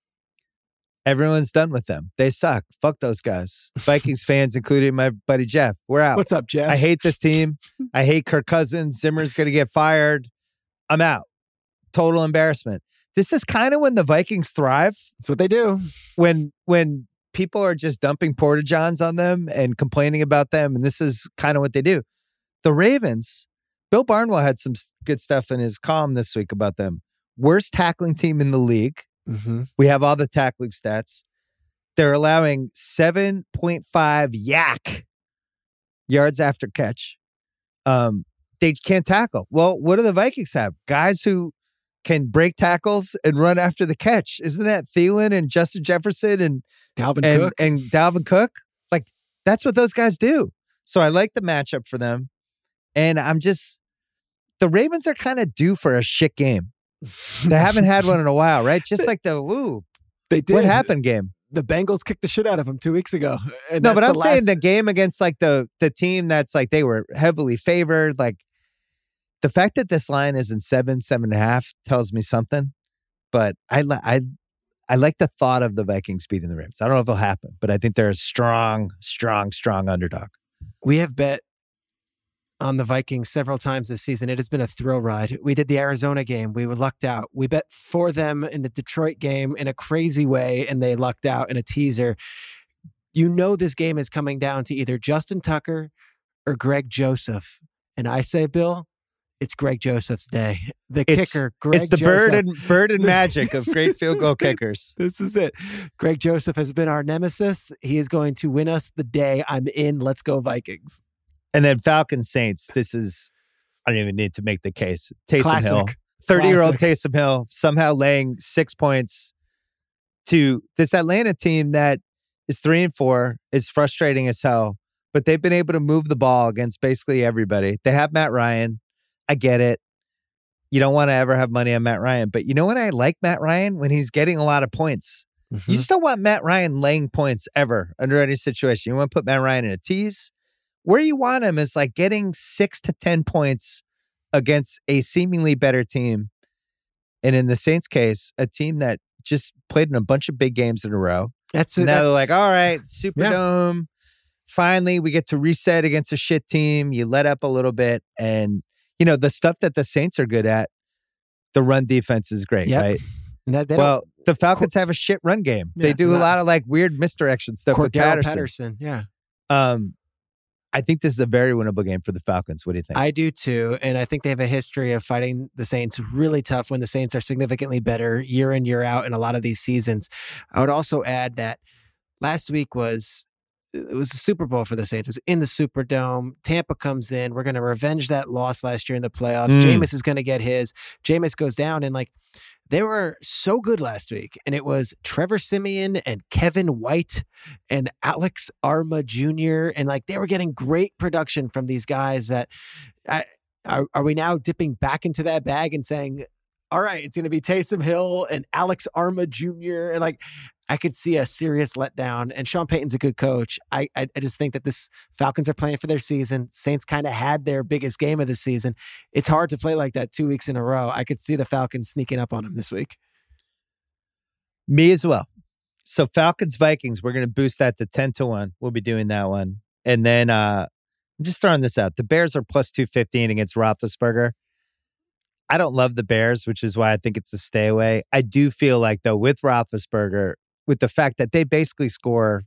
Everyone's done with them. They suck. Fuck those guys. Vikings fans, including my buddy Jeff. We're out. What's up, Jeff? I hate this team. I hate Kirk Cousins. Zimmer's going to get fired. I'm out. Total embarrassment. This is kind of when the Vikings thrive. That's what they do. When when people are just dumping porta-johns on them and complaining about them, and this is kind of what they do. The Ravens, Bill Barnwell had some good stuff in his column this week about them. Worst tackling team in the league. Mm-hmm. We have all the tackling stats. They're allowing seven point five yak yards after catch. Um, they can't tackle. Well, what do the Vikings have? Guys who can break tackles and run after the catch. Isn't that Thielen and Justin Jefferson and Dalvin and, Cook? and Dalvin Cook? Like, that's what those guys do. So I like the matchup for them. And I'm just, the Ravens are kind of due for a shit game. They haven't had one in a while, right? Just like the, woo. They did. What happened game? The Bengals kicked the shit out of them two weeks ago. And No, but I'm the saying last... the game against like the the team that's like they were heavily favored. Like the fact that this line is in seven, seven and a half tells me something. But I li- I I like the thought of the Vikings beating the Rams. I don't know if it'll happen, but I think they're a strong, strong, strong underdog. We have bet on the Vikings several times this season. It has been a thrill ride. We did the Arizona game. We were lucked out. We bet for them in the Detroit game in a crazy way, and they lucked out in a teaser. You know this game is coming down to either Justin Tucker or Greg Joseph. And I say, Bill, it's Greg Joseph's day. The it's, kicker, Greg It's the Joseph. bird and, bird and magic of great field goal kickers. This is it. Greg Joseph has been our nemesis. He is going to win us the day. I'm in. Let's go Vikings. And then Falcons Saints. This is, I don't even need to make the case. Taysom Classic. Hill, thirty-year-old Classic. Taysom Hill, somehow laying six points to this Atlanta team that is three and four. Is frustrating as hell, but they've been able to move the ball against basically everybody. They have Matt Ryan. I get it. You don't want to ever have money on Matt Ryan, but you know what? I like Matt Ryan when he's getting a lot of points. Mm-hmm. You just don't want Matt Ryan laying points ever under any situation. You want to put Matt Ryan in a tease. Where you want him is like getting six to ten points against a seemingly better team. And in the Saints case, a team that just played in a bunch of big games in a row. That's now that's, they're like, all right, Superdome. Yeah. Finally, we get to reset against a shit team. You let up a little bit. And, you know, the stuff that the Saints are good at, the run defense is great, yep. right? They, they well, the Falcons have a shit run game. Yeah, they do a lot of like weird misdirection stuff with Patterson. Patterson. Yeah. Um, I think this is a very winnable game for the Falcons. What do you think? I do too. And I think they have a history of fighting the Saints really tough when the Saints are significantly better year in, year out in a lot of these seasons. I would also add that last week was, it was a Super Bowl for the Saints. It was in the Superdome. Tampa comes in. We're going to revenge that loss last year in the playoffs. Mm. Jameis is going to get his. Jameis goes down and like, they were so good last week, and it was Trevor Siemian and Kevin White and Alex Arma Junior And like they were getting great production from these guys that I, are, are we now dipping back into that bag and saying, all right, it's going to be Taysom Hill and Alex Arma Junior And like, I could see a serious letdown, and Sean Payton's a good coach. I, I, I just think that this Falcons are playing for their season. Saints kind of had their biggest game of the season. It's hard to play like that two weeks in a row. I could see the Falcons sneaking up on them this week. Me as well. So Falcons, Vikings, we're going to boost that to ten to one. We'll be doing that one. And then uh, I'm just throwing this out. The Bears are plus two fifteen against Roethlisberger. I don't love the Bears, which is why I think it's a stay away. I do feel like, though, with Roethlisberger, with the fact that they basically score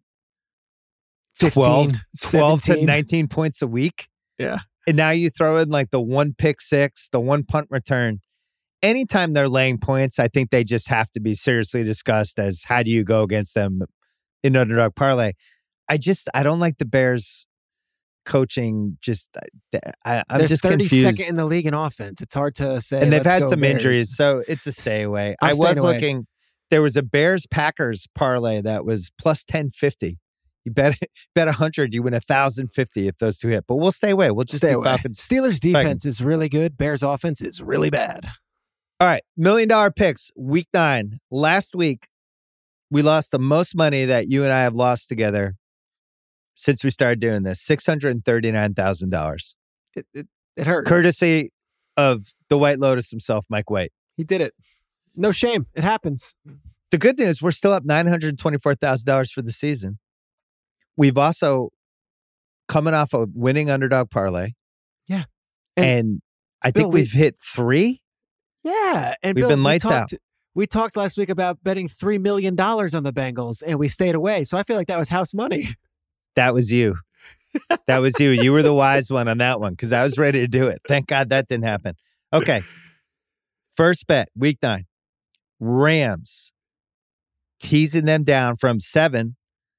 twelve, twelve to nineteen points a week. Yeah. And now you throw in like the one pick six, the one punt return. Anytime they're laying points, I think they just have to be seriously discussed as how do you go against them in underdog parlay. I just, I don't like the Bears coaching. Just, I, I'm They're just thirty-second confused in the league in offense. It's hard to say. And they've let's had go some Bears. injuries, so it's a stay away. I'm I was staying away. looking, there was a Bears Packers parlay that was plus ten fifty. You bet bet one hundred, you win one thousand fifty if those two hit. But we'll stay away. We'll just Stay do away. Falcons. Steelers defense Vikings. is really good. Bears offense is really bad. All right, million dollar picks, week nine. Last week, we lost the most money that you and I have lost together since we started doing this, six hundred thirty-nine thousand dollars. It, it, it hurt. Courtesy of the White Lotus himself, Mike White. He did it. No shame. It happens. The good news, we're still up nine hundred twenty-four thousand dollars for the season. We've also coming off a winning underdog parlay. Yeah. And, And I Bill, think we've we- hit three. Yeah. And We've Bill, been we lights talked, We talked last week about betting three million dollars on the Bengals, and we stayed away. So I feel like that was house money. That was you. That was you. You were the wise one on that one because I was ready to do it. Thank God that didn't happen. Okay. First bet, week nine. Rams teasing them down from seven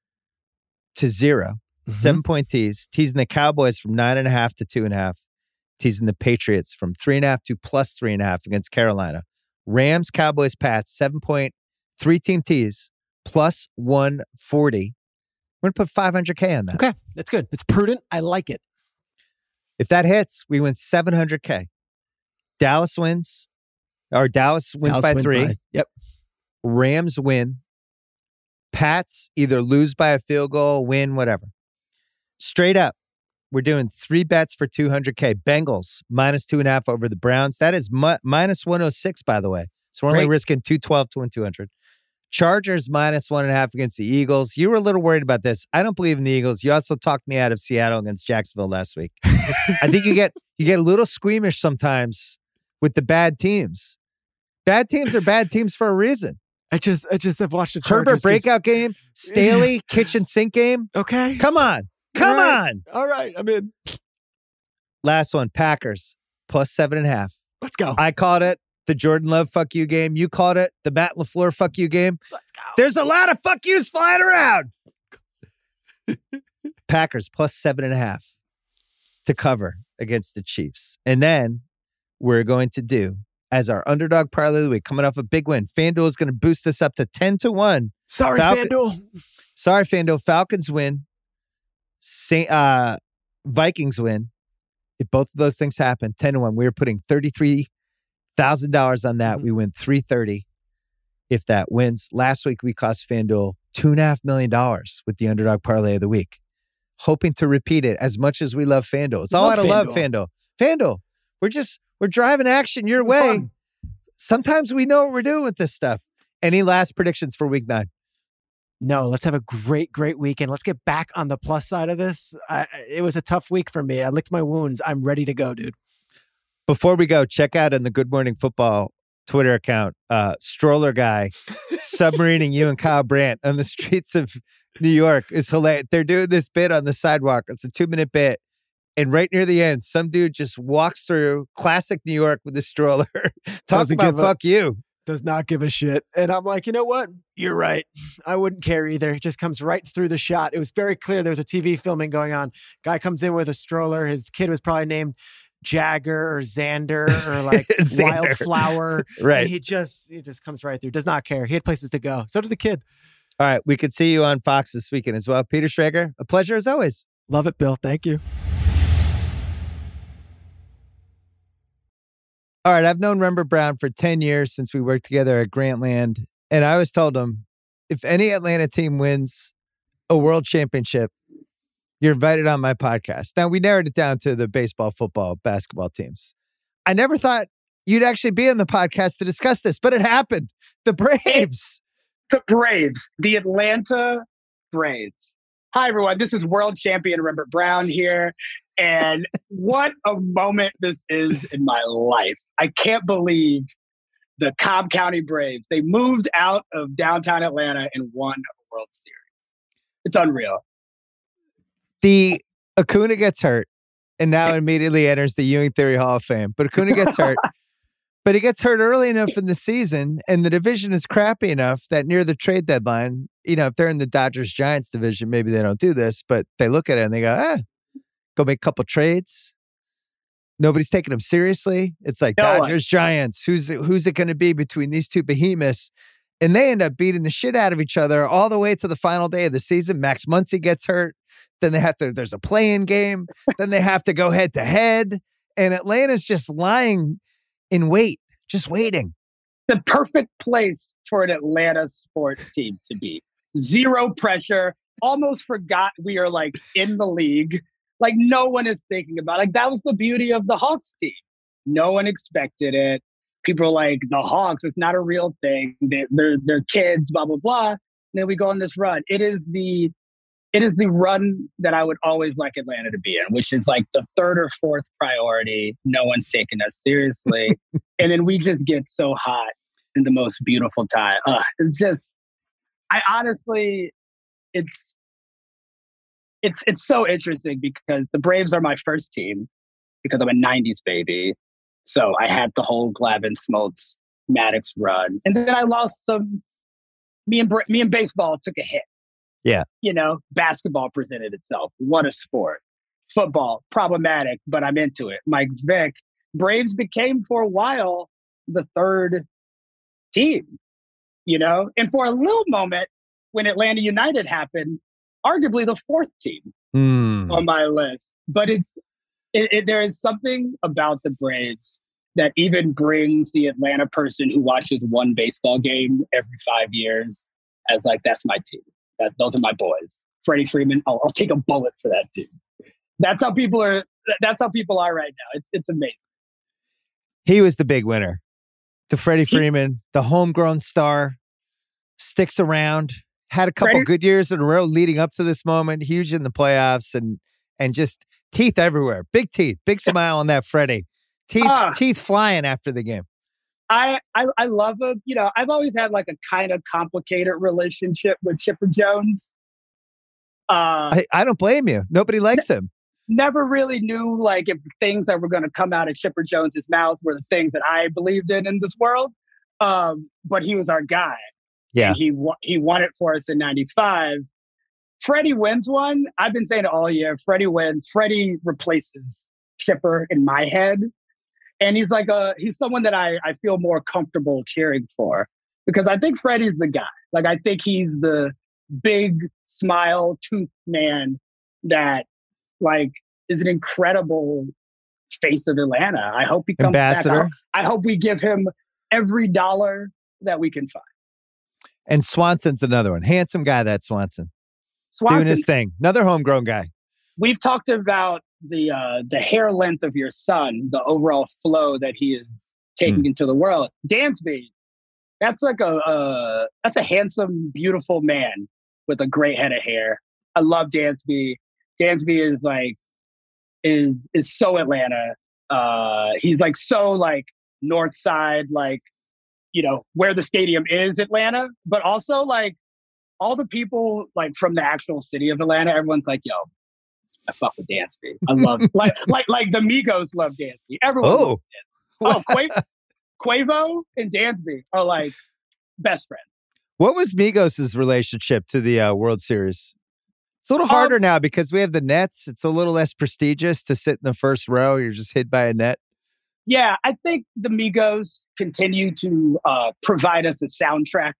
to zero. Mhm. Seven point tease. Teasing the Cowboys from nine and a half to two and a half. Teasing the Patriots from three and a half to plus three and a half against Carolina. Rams, Cowboys, Pats, seven point three team tease plus one forty. We're going to put five hundred K on that. Okay. That's good. It's prudent. I like it. If that hits, we win seven hundred K. Dallas wins, or Dallas wins Dallas by wins three. by- Yep. Rams win. Pats either lose by a field goal, win, whatever. Straight up, we're doing three bets for two hundred K. Bengals minus two and a half over the Browns. That is mu- minus one oh six, by the way. So we're only Great. risking two twelve to win two hundred. Chargers minus one and a half against the Eagles. You were a little worried about this. I don't believe in the Eagles. You also talked me out of Seattle against Jacksonville last week. I think you get you get a little squeamish sometimes with the bad teams. Bad teams are bad teams for a reason. I just, I just have watched the Herbert Chargers just- breakout game, Staley kitchen sink game. Okay. Come on. Come You're right. on. All right. I'm in. Last one, Packers plus seven and a half. Let's go. I called it the Jordan Love fuck you game. You called it the Matt LaFleur fuck you game. Let's go. There's a lot of fuck yous flying around. Packers plus seven and a half to cover against the Chiefs. And then we're going to do, as our underdog parlay of the week, coming off a big win, FanDuel is going to boost us up to ten to one. Sorry, Falcon- FanDuel. Sorry, FanDuel. Falcons win. Saint, uh, Vikings win. If both of those things happen, ten to one. We were putting thirty-three thousand dollars on that. Mhm. We win three thirty if that wins. Last week, we cost FanDuel two and a half million dollars with the underdog parlay of the week. Hoping to repeat it as much as we love FanDuel. It's all Love out of love, FanDuel. FanDuel. FanDuel, we're just, we're driving action your way. Fun. Sometimes we know what we're doing with this stuff. Any last predictions for week nine? No, let's have a great, great weekend. Let's get back on the plus side of this. I, it was a tough week for me. I licked my wounds. I'm ready to go, dude. Before we go, check out in the Good Morning Football Twitter account, uh, Stroller Guy submarining you and Kyle Brandt on the streets of New York is hilarious. They're doing this bit on the sidewalk. It's a two minute bit. And right near the end, some dude just walks through classic New York with a stroller. Talk Doesn't about give a- fuck you. Does not give a shit. And I'm like, you know what? You're right. I wouldn't care either. It just comes right through the shot. It was very clear there was a T V filming going on. Guy comes in with a stroller. His kid was probably named Jagger or Xander or like Xander. Wildflower. Right. And he just he just comes right through. Does not care. He had places to go. So did the kid. All right. We could see you on Fox this weekend as well. Peter Schrager, a pleasure as always. Love it, Bill. Thank you. All right. I've known Rembert Brown for ten years since we worked together at Grantland. And I always told him, if any Atlanta team wins a world championship, you're invited on my podcast. Now, we narrowed it down to the baseball, football, basketball teams. I never thought you'd actually be on the podcast to discuss this, but it happened. The Braves. The Braves, the Atlanta Braves. Hi, everyone. This is world champion Rembert Brown here. And what a moment this is in my life. I can't believe the Cobb County Braves, they moved out of downtown Atlanta and won a World Series. It's unreal. The Acuna gets hurt and now immediately enters the Ewing Theory Hall of Fame. But Acuna gets hurt. But he gets hurt early enough in the season, and the division is crappy enough that near the trade deadline, you know, if they're in the Dodgers-Giants division, maybe they don't do this, but they look at it and they go, ah, go make a couple trades. Nobody's taking them seriously. It's like no Dodgers-Giants. Who's, who's it going to be between these two behemoths? And they end up beating the shit out of each other all the way to the final day of the season. Max Muncy gets hurt. Then they have to, there's a play-in game. Then they have to go head-to-head. And Atlanta's just lying in wait, just waiting. The perfect place for an Atlanta sports team to be. Zero pressure. Almost forgot we are like in the league. Like no one is thinking about it. Like that was the beauty of the Hawks team. No one expected it. People are like, the Hawks, it's not a real thing. They, they're they're kids, blah, blah, blah. And then we go on this run. It is the It is the run that I would always like Atlanta to be in, which is like the third or fourth priority. No one's taking us seriously. And then we just get so hot in the most beautiful time. Uh, it's just, I honestly, it's, it's, it's so interesting because the Braves are my first team because I'm a nineties baby. So I had the whole Glavine, Smoltz, Maddox run. And then I lost some, me and, me and baseball took a hit. Yeah. You know, basketball presented itself. What a sport. Football, problematic, but I'm into it. Mike Vick. Braves became for a while the third team, you know? And for a little moment, when Atlanta United happened, arguably the fourth team mm. on my list. But it's it, it, there is something about the Braves that even brings the Atlanta person who watches one baseball game every five years as like, that's my team. That, those are my boys. Freddie Freeman, I'll, I'll take a bullet for that dude. That's how people are. That's how people are right now. It's it's amazing. He was the big winner. The Freddie Freeman, the homegrown star, sticks around. Had a couple Freddie, good years in a row leading up to this moment. Huge in the playoffs and and just teeth everywhere. Big teeth. Big smile on that Freddie. Teeth uh, teeth flying after the game. I, I I love him. You know, I've always had like a kind of complicated relationship with Chipper Jones. Uh, I, I don't blame you. Nobody likes him. Never really knew like if things that were going to come out of Chipper Jones's mouth were the things that I believed in in this world. Um, but he was our guy. Yeah, and he he won it for us in ninety-five. Freddie wins one. I've been saying it all year. Freddie wins. Freddie replaces Chipper in my head. And he's like a, he's someone that I, I feel more comfortable cheering for because I think Freddie's the guy. Like, I think he's the big smile tooth man that like is an incredible face of Atlanta. I hope he comes Ambassador. back. I hope we give him every dollar that we can find. And Swanson's another one. Handsome guy, that Swanson. Swanson. Doing his thing. Another homegrown guy. We've talked about the uh, the hair length of your son, the overall flow that he is taking mm. into the world. Dansby, that's like a uh, that's a handsome, beautiful man with a great head of hair. I love Dansby. Dansby is like is is so Atlanta. Uh, he's like so like North Side, like you know where the stadium is, Atlanta, but also like all the people like from the actual city of Atlanta. Everyone's like, yo. I fuck with Dansby. I love like like like the Migos love Dansby. Everyone. Oh, loves oh, Quavo, Quavo and Dansby are like best friends. What was Migos' relationship to the uh, World Series? It's a little harder um, now because we have the Nets. It's a little less prestigious to sit in the first row. You're just hit by a net. Yeah, I think the Migos continue to uh, provide us a soundtrack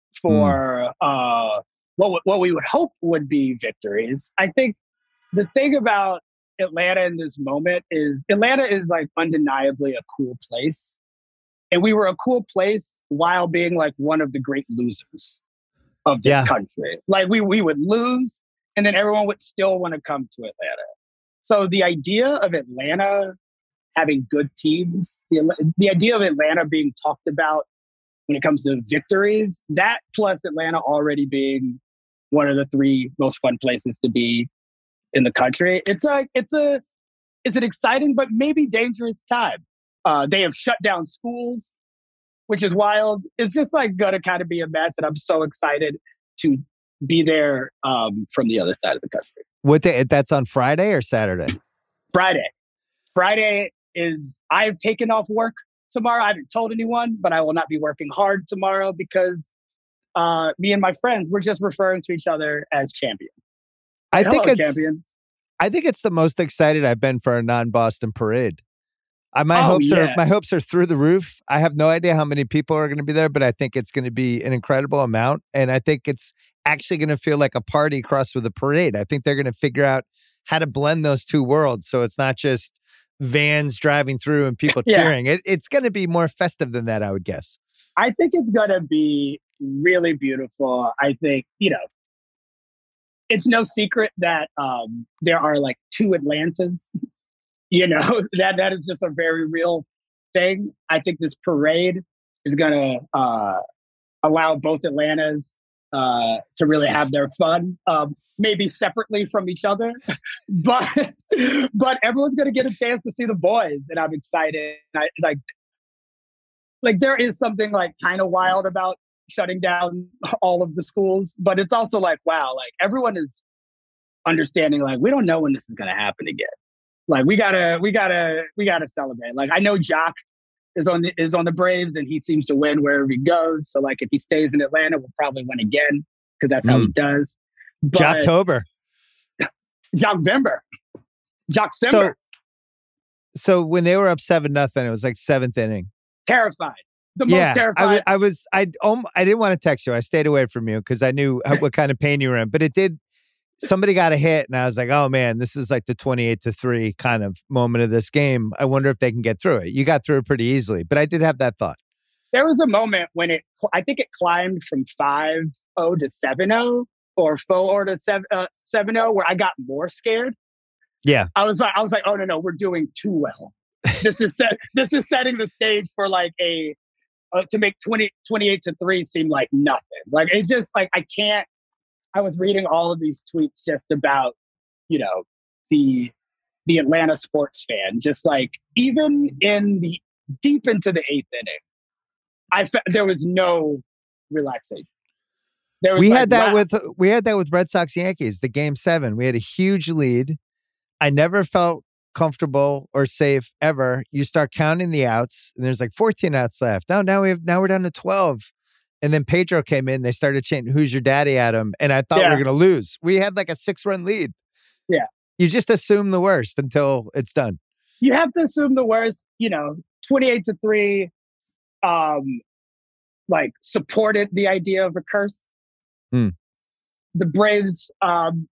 for mm. uh, what what we would hope would be victories. I think. The thing about Atlanta in this moment is Atlanta is like undeniably a cool place. And we were a cool place while being like one of the great losers of this yeah. country. Like we, we would lose and then everyone would still want to come to Atlanta. So the idea of Atlanta having good teams, the, the idea of Atlanta being talked about when it comes to victories, that plus Atlanta already being one of the three most fun places to be in the country. It's a, it's a, it's an exciting but maybe dangerous time. Uh, they have shut down schools, which is wild. It's just like gonna kind of be a mess, and I'm so excited to be there um, from the other side of the country. What day? That's on Friday or Saturday? Friday. Friday is, I've taken off work tomorrow. I haven't told anyone, but I will not be working hard tomorrow because uh, me and my friends, we're just referring to each other as champions. I Hello, think it's, champions. I think it's the most excited I've been for a non-Boston parade. Uh, my Oh, hopes yeah. are my hopes are through the roof. I have no idea how many people are going to be there, but I think it's going to be an incredible amount, and I think it's actually going to feel like a party crossed with a parade. I think they're going to figure out how to blend those two worlds, so it's not just vans driving through and people Yeah. cheering. It, it's going to be more festive than that, I would guess. I think it's going to be really beautiful. I think, you know, it's no secret that um, there are like two Atlantas. You know, that that is just a very real thing. I think this parade is going to uh, allow both Atlantas uh, to really have their fun, um, maybe separately from each other, but but everyone's going to get a chance to see the boys, and I'm excited. I, like, like there is something like kind of wild about shutting down all of the schools, but it's also like, wow, like everyone is understanding. Like, we don't know when this is going to happen again. Like, we gotta, we gotta, we gotta celebrate. Like, I know Jock is on the is on the Braves, and he seems to win wherever he goes. So, like, if he stays in Atlanta, we'll probably win again because that's how Mm. he does. But Jocktober. Jockvember, So, Jocksember, so when they were up seven nothing, it was like seventh inning. terrified. The Yeah, most I terrified. was, I was, I, um, I didn't want to text you. I stayed away from you because I knew how- what kind of pain you were in. But it did. Somebody got a hit, and I was like, "Oh man, this is like the twenty-eight to three kind of moment of this game. I wonder if they can get through it." You got through it pretty easily, but I did have that thought. There was a moment when it, I think it climbed from five oh to seven oh or four to seven oh, where I got more scared. Yeah, I was like, I was like, oh no, no, we're doing too well. This is set, this is setting the stage for like a uh, to make twenty, twenty-eight to three seem like nothing. Like, it's just like I can't. I was reading all of these tweets just about, you know, the the Atlanta sports fan. Just like, even in the deep into the eighth inning, I fe- there was no relaxation. There was we like, had that wow. with we had that with Red Sox Yankees. The game seven, we had a huge lead. I never felt comfortable or safe ever. You start counting the outs, and there's like fourteen outs left. Now, now we have now we're down to twelve. And then Pedro came in. They started chanting "Who's your daddy" at him, and I thought Yeah. we were going to lose. We had like a six-run lead. Yeah. You just assume the worst until it's done. You have to assume the worst. You know, twenty-eight to three, um, like supported the idea of a curse. Hmm. The Braves. Um,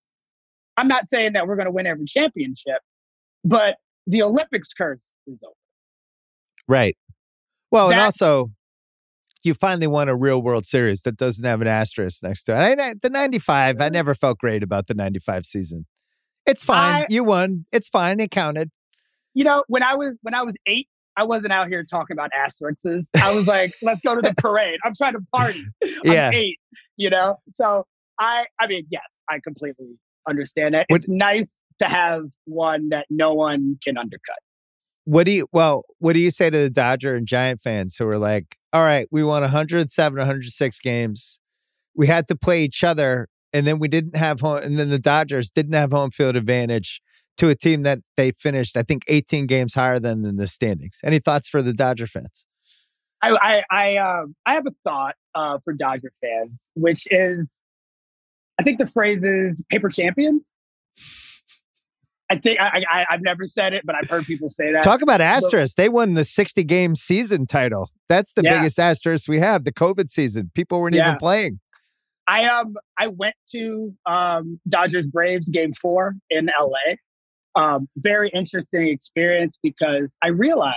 I'm not saying that we're going to win every championship, but the Olympics curse is over. Right. Well, and That- also, you finally won a real World Series that doesn't have an asterisk next to it. I, I, the ninety-five, I never felt great about the ninety-five season. It's fine. I- you won. It's fine. It counted. You know, when I was when I was eight, I wasn't out here talking about asterisks. I was like, let's go to the parade. I'm trying to party. I'm Yeah. eight, you know? So I I mean, yes, I completely understand that. What- It's nice to have one that no one can undercut. What do you, well, what do you say to the Dodger and Giant fans who were like, all right, we won one hundred seven, one hundred six games. We had to play each other, and then we didn't have home, and then the Dodgers didn't have home field advantage to a team that they finished, I think, eighteen games higher than in the standings. Any thoughts for the Dodger fans? I I I, um, I have a thought uh, for Dodger fans, which is, I think the phrase is paper champions. I think I, I I've never said it, but I've heard people say that. Talk about asterisk. They won the sixty game season title. That's the Yeah. biggest asterisk we have, the COVID season. People weren't Yeah. even playing. I um I went to um Dodgers Braves game four in L A. Um, very interesting experience because I realized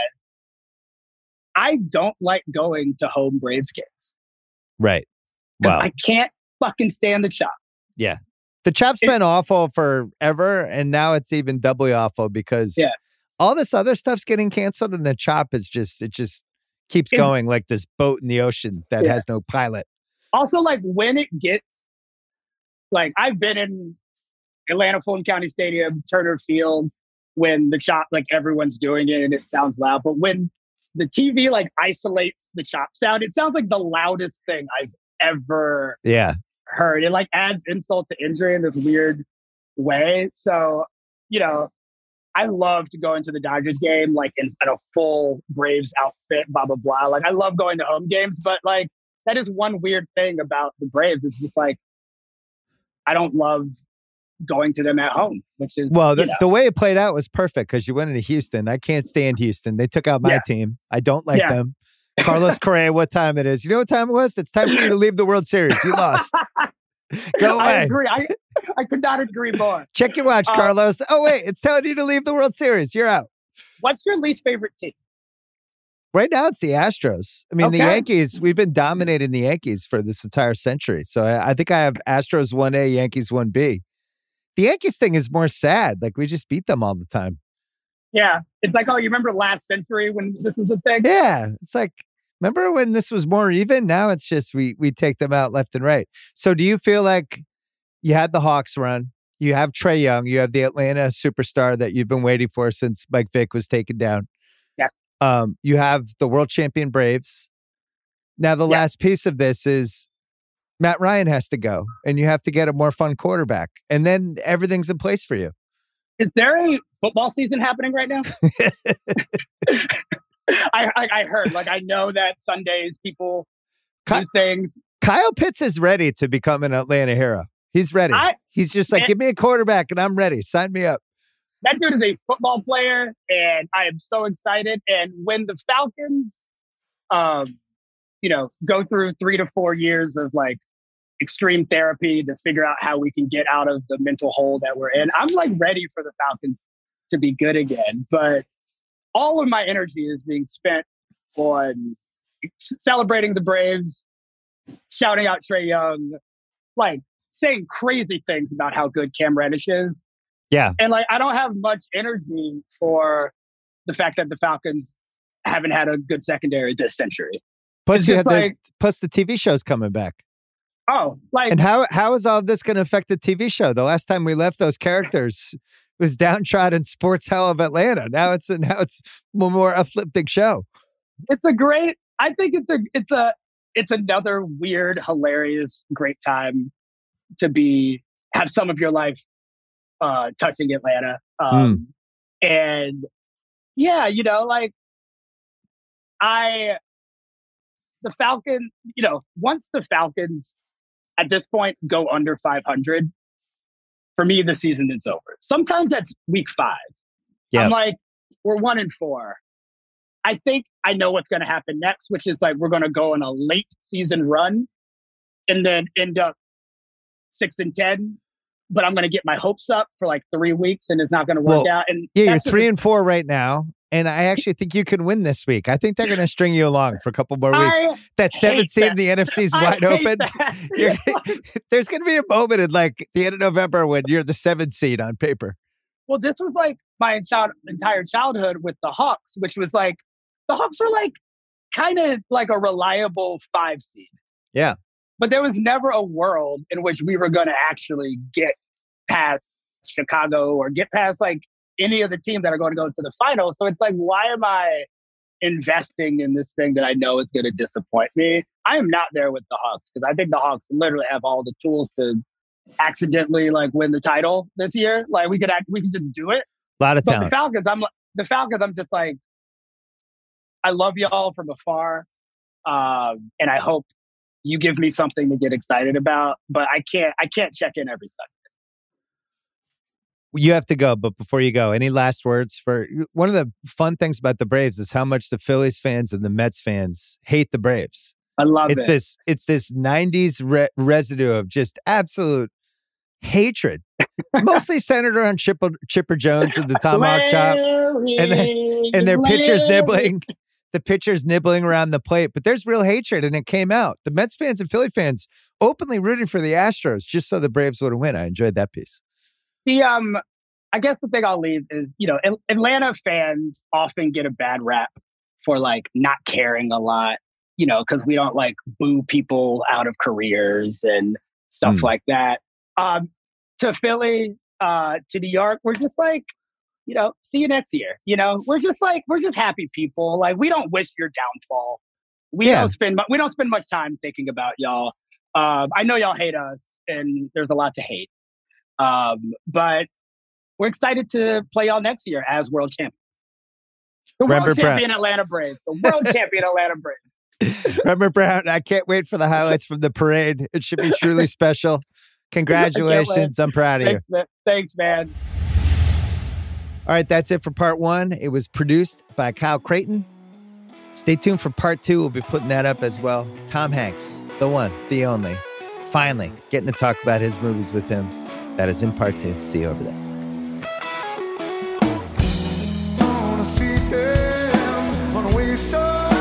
I don't like going to home Braves games. Right. 'Cause Wow. I can't fucking stand the chop. Yeah. The chop's It- been awful forever, and now it's even doubly awful because Yeah. all this other stuff's getting canceled, and the chop is just, it just keeps It- going like this boat in the ocean that Yeah. has no pilot. Also, like when it gets, like I've been in Atlanta Fulton County Stadium, Turner Field. when the chop, like everyone's doing it and it sounds loud. But when the T V like isolates the chop sound, it sounds like the loudest thing I've ever Yeah. heard. It like adds insult to injury in this weird way. So, you know, I love to go into the Dodgers game like in, in a full Braves outfit, blah, blah, blah. Like I love going to home games, but like that is one weird thing about the Braves. It's just like, I don't love going to them at home, which is, Well, the, you know. the way it played out was perfect because you went into Houston. I can't stand Houston. They took out my Yeah. team. I don't like Yeah. them. Carlos Correa, what time it is? You know what time it was? It's time for you to leave the World Series. You lost. Go away. I agree. I, I could not agree more. Check your watch, Um, Carlos. Oh, wait. It's telling you to leave the World Series. You're out. What's your least favorite team? Right now, it's the Astros. I mean, the Okay. Yankees, we've been dominating the Yankees for this entire century. So I, I think I have Astros one A, Yankees one B. The Yankees thing is more sad. Like, we just beat them all the time. Yeah. It's like, oh, you remember last century when this was a thing? Yeah. It's like, remember when this was more even? Now it's just we we take them out left and right. So do you feel like you had the Hawks run? You have Trae Young. You have the Atlanta superstar that you've been waiting for since Mike Vick was taken down. Yeah. Um, you have the world champion Braves. Now, the Yeah. last piece of this is Matt Ryan has to go, and you have to get a more fun quarterback. And then everything's in place for you. Is there a football season happening right now? I, I I heard, like, I know that Sundays people Ky- do things. Kyle Pitts is ready to become an Atlanta hero. He's ready. I- He's just like, man- give me a quarterback and I'm ready. Sign me up. That dude is a football player, and I am so excited. And when the Falcons, um, you know, go through three to four years of like extreme therapy to figure out how we can get out of the mental hole that we're in, I'm like ready for the Falcons to be good again. But all of my energy is being spent on celebrating the Braves, shouting out Trae Young, like saying crazy things about how good Cam Reddish is. Yeah. And like, I don't have much energy for the fact that the Falcons haven't had a good secondary this century. Plus, It's you have just the, like- plus the T V show's coming back. Oh, like, And how how is all this going to affect the T V show? The last time we left those characters was downtrodden sports hell of Atlanta. Now it's a, now it's a more uplifting show. it's a great, I think it's a, it's a, it's another weird, hilarious, great time to be, have some of your life uh, touching Atlanta. Um, And yeah, you know, like I, the Falcons, you know, once the Falcons at this point go under five hundred, for me, the season is over. Sometimes that's week five. Yeah. I'm like, we're one and four. I think I know what's going to happen next, which is like we're going to go on a late season run and then end up six and ten. But I'm going to get my hopes up for like three weeks and it's not going to work Well, out. And Yeah, you're that's three what- and four right now. And I actually think you can win this week. I think they're going to string you along for a couple more weeks. I That seventh hate seed that. in the N F C is I wide hate open. that. You're- It's like- There's going to be a moment in like the end of November when you're the seventh seed on paper. well, this was like my child, entire childhood with the Hawks, which was like the Hawks were like kind of like a reliable five seed. Yeah. But there was never a world in which we were going to actually get past Chicago or get past like any of the teams that are going to go to the finals. So it's like, why am I investing in this thing that I know is going to disappoint me? I am not there with the Hawks because I think the Hawks literally have all the tools to accidentally like win the title this year. Like we could act, we could just do it. A lot of But the talent. Falcons, I'm the Falcons. I'm just like, I love y'all from afar, um, and I hope you give me something to get excited about. But I can't. I can't check in every Sunday. You have to go, but before you go, any last words for one of the fun things about the Braves is how much the Phillies fans and the Mets fans hate the Braves. I love It's it. this it's this nineties re- residue of just absolute hatred, mostly centered around Chipper, Chipper Jones and the tomahawk chop, and then- and their pitchers nibbling, the pitchers nibbling around the plate. But there's real hatred, and it came out. The Mets fans and Philly fans openly rooting for the Astros just so the Braves would win. I enjoyed that piece. The um, I guess the thing I'll leave is, you know, Al- Atlanta fans often get a bad rap for like not caring a lot, you know, because we don't like boo people out of careers and stuff Mm. like that. Um, to Philly, uh, to New York, we're just like, you know, see you next year. You know, we're just like, we're just happy people. Like, we don't wish your downfall. We Yeah. don't spend, mu- we don't spend much time thinking about y'all. Um, I know y'all hate us, and there's a lot to hate. Um, but we're excited to play y'all next year as world champions. The Remember world champion Brown. Atlanta Braves. The world champion Atlanta Braves. Remember, Brown, I can't wait for the highlights from the parade. It should be truly special. Congratulations. I'm proud of you. Thanks, man. Thanks, man. All right, that's it for part one. It was produced by Kyle Creighton. Stay tuned for part two. We'll be putting that up as well. Tom Hanks, the one, the only. Finally, getting to talk about his movies with him. That is in part two. See you over there. Wanna see them on a way so